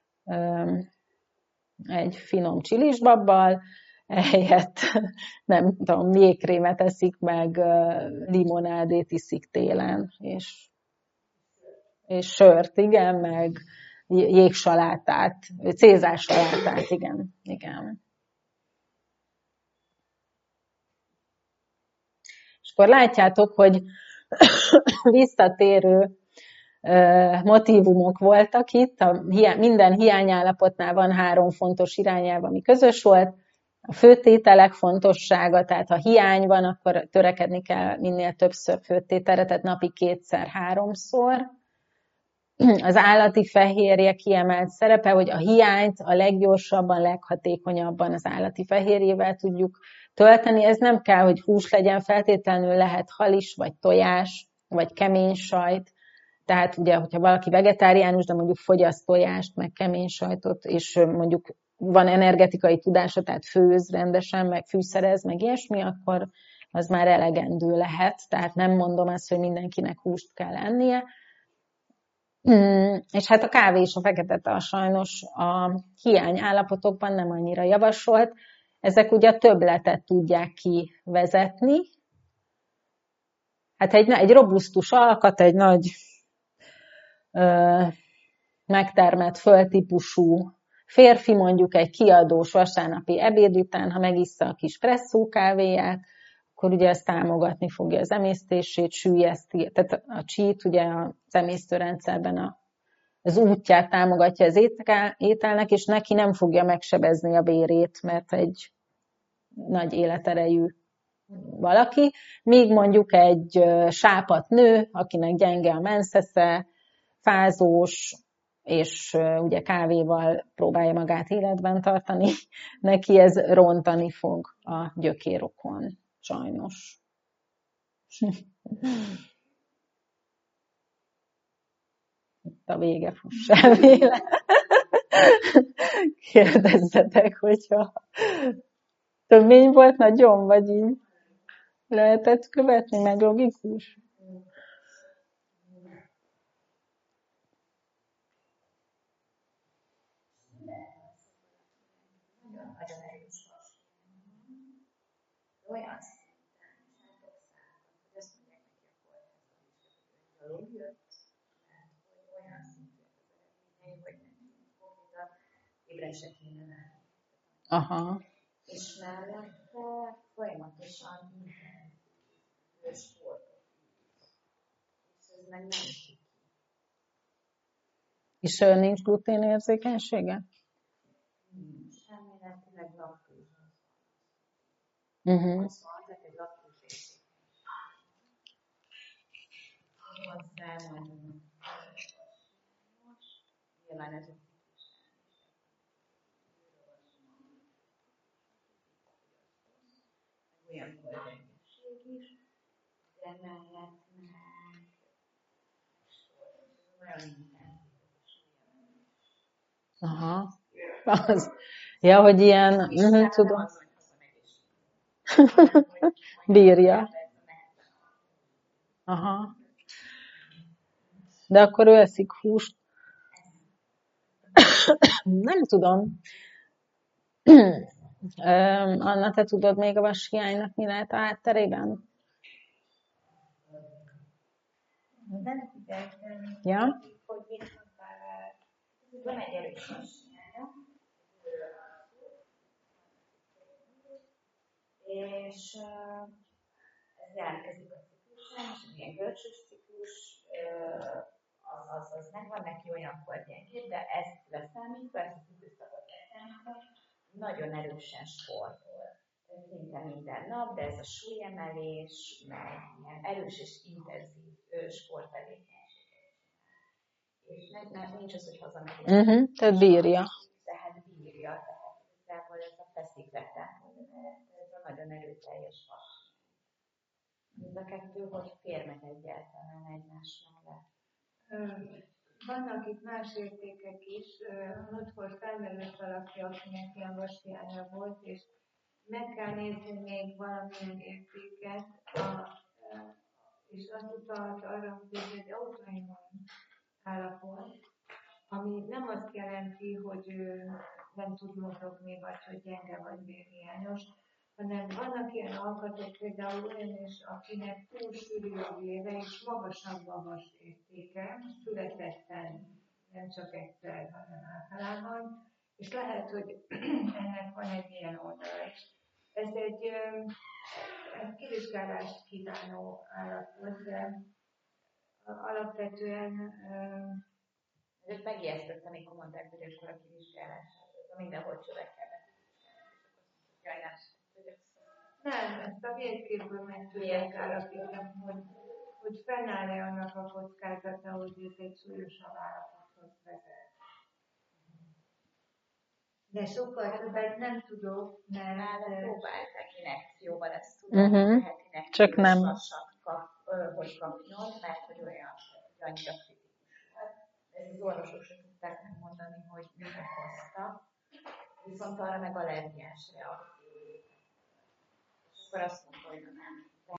egy finom csilisbabbal, ehelyett nem tudom, jégkrémet eszik, meg limonádét iszik télen, és és sört, igen, meg jégsalátát, cézársalátát, igen, igen. És akkor látjátok, hogy visszatérő motívumok voltak itt, a minden hiányállapotnál van három fontos irányelv, ami közös volt, a főtételek fontossága, tehát ha hiány van, akkor törekedni kell minél többször főtételre, tehát napi kétszer, háromszor. Az állati fehérje kiemelt szerepe, hogy a hiányt a leggyorsabban, leghatékonyabban az állati fehérjével tudjuk tölteni. Ez nem kell, hogy hús legyen, feltétlenül lehet hal is, vagy tojás, vagy kemény sajt. Tehát ugye, hogyha valaki vegetáriánus, de mondjuk fogyaszt tojást, meg kemény sajtot, és mondjuk van energetikai tudása, tehát főz rendesen, meg fűszerez, meg ilyesmi, akkor az már elegendő lehet. Tehát nem mondom azt, hogy mindenkinek húst kell ennie. És hát a kávé és a fekete tea sajnos a hiány állapotokban nem annyira javasolt. Ezek ugye a többletet tudják kivezetni. Hát egy, egy robusztus alkat, egy nagy ö, megtermett földtípusú férfi, mondjuk egy kiadós vasárnapi ebéd után, ha megissza a kis presszó kávéját, akkor ugye ez támogatni fogja az emésztését, süllyeszti, tehát a csít ugye az emésztőrendszerben a, az útját támogatja az ételnek, és neki nem fogja megsebezni a vérét, mert egy nagy életerejű valaki, míg mondjuk egy sápadt nő, akinek gyenge a menszesze, fázós, és ugye kávéval próbálja magát életben tartani, neki ez rontani fog a gyökérokon. Sajnos. Itt a vége, fuss el véle. Kérdezzetek, hogyha tömény volt nagyon, vagy így lehetett követni, meg logikus. Olyan szinten, hogy azt mondják neki a kórházban is, hogy jött, tehát hogy olyan szintű az eredményei, hogy nem konkrétan ébre se kéne lenni. Aha. És mellette folyamatosan minden sportot. És ez meg nem ki. És nincs gluténérzékenysége? Nincs. Elméletileg laktózó. Uh-huh. Az van, tehát egy laktózészék. Hozzá nagyon nyilván ez a olyan koldegesség is, de mellett meg olyan intenzív. Aha. Az. Ja, hogy ilyen, uh-huh, tudom. Bírja. Aha. De akkor ő eszik húst. Nem tudom. Öm, Anna, te tudod még a vashiánynak mi lehet a hátterében? Nem figyeltem, Ja? hogy mit mondtál el. Van egy erős vashiánya, és uh, ez jelentkezik a ciklusán, és egy ilyen görcsös ciklus, uh, az, az, az megvan neki olyankor gyengébb, de ezt leszámítva, ezt az időszakot leszámítva, nagyon erősen sportol. Szinte minden nap, de ez a súlyemelés, meg ilyen erős és intenzív sporttevékenységet. És ne, ne, nincs az, hogy hazamegy. Uh-huh, tehát bírja. Tehát bírja, tehát igazából ez a feszítetlen, ez a nagyon erőteljes vas. Ez a kettő, hogy fér meg egyáltalán egymás mellett. Vannak itt más értékek is. Múltkor felmerült valaki, akinek ilyen vashiánya volt, és meg kell nézni még valamilyen értéket, a, és azt utalt arra, hogy ez egy autoimmun állapot, ami nem azt jelenti, hogy ő nem tud mozogni, vagy hogy gyenge vagy vérhiányos, hanem vannak ilyen alkatok, például olyan is, akinek túl sűrű a vére, és magasabb a vas értéke, születetten, nem csak egyszer, hanem általában, és lehet, hogy ennek van egy ilyen oldala is. Ez egy, egy kivizsgálást kívánó állapot, de alapvetően Őt megijesztett, amikor mondták, hogy akkor a kivizsgálását, mindenhol csövekkel betűzsgálás. Nem, ezt a vérképből meg tudják állapítani, hogy, hogy fennáll-e annak a kockázata, hogy ez egy súlyosabb állapothoz vezet. De sokkal többet nem tudok, mert... Nála próbálták injekcióval, ezt tudom, uh-huh. tehát injekcióval csak nem. kap, hogy kapjon, mert hogy olyan annyira kritikus volt. Ez az orvosok sem tudták megmondani, hogy mi okozta, viszont arra meg allergiás reakció. És akkor azt mondta, hogy nem.